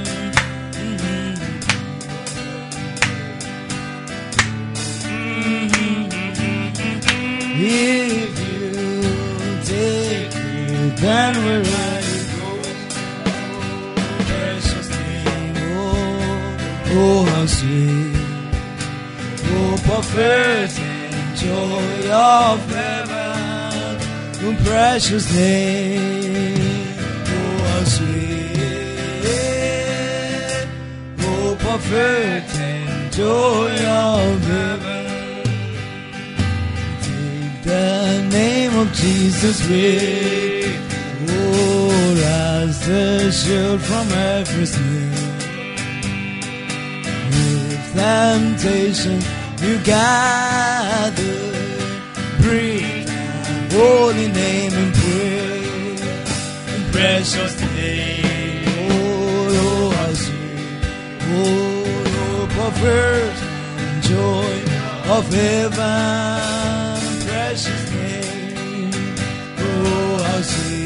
S1: If you take me, then where I go. Precious name, oh, oh, how sweet, oh, perfect and joy of heaven, oh, precious name, oh, how sweet, oh, perfect and joy of heaven. The name of Jesus with, oh, as the shield from every snare. With temptation you gather, bring that holy name and pray, and precious name. Oh, oh, how sweet. Oh, oh, comfort and joy of heaven, precious name. Oh, how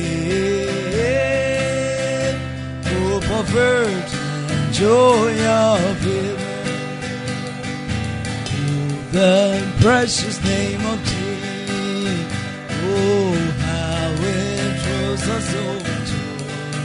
S1: sweet. Oh, comfort and joy of heaven. The precious name of Jesus. Oh, how it thrills us overjoyed.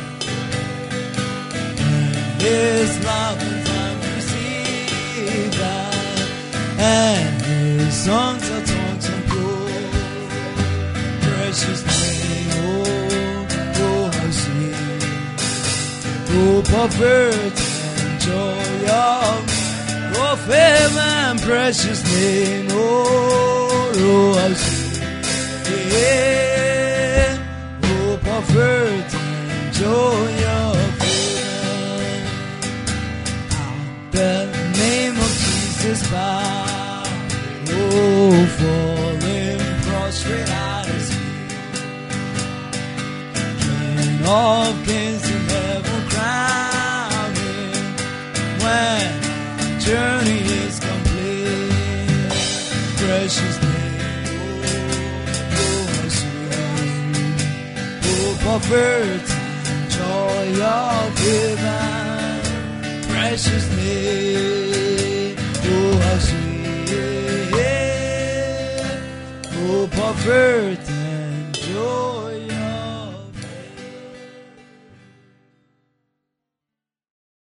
S1: And His love is unreceived, and His songs are tongues and pure. Precious name, oh, oh, how sweet. Oh, comfort and joy of of heaven, precious name, oh, oh, how sweet, yeah, oh, comfort and joy of heaven. The name of Jesus bow, oh, falling prostrate at His feet. King of kings in heaven crown Him when journey is complete. Precious name, oh, oh, how sweet. Oh, comfort and joy of heaven. Precious name, oh, how sweet. Oh, comfort and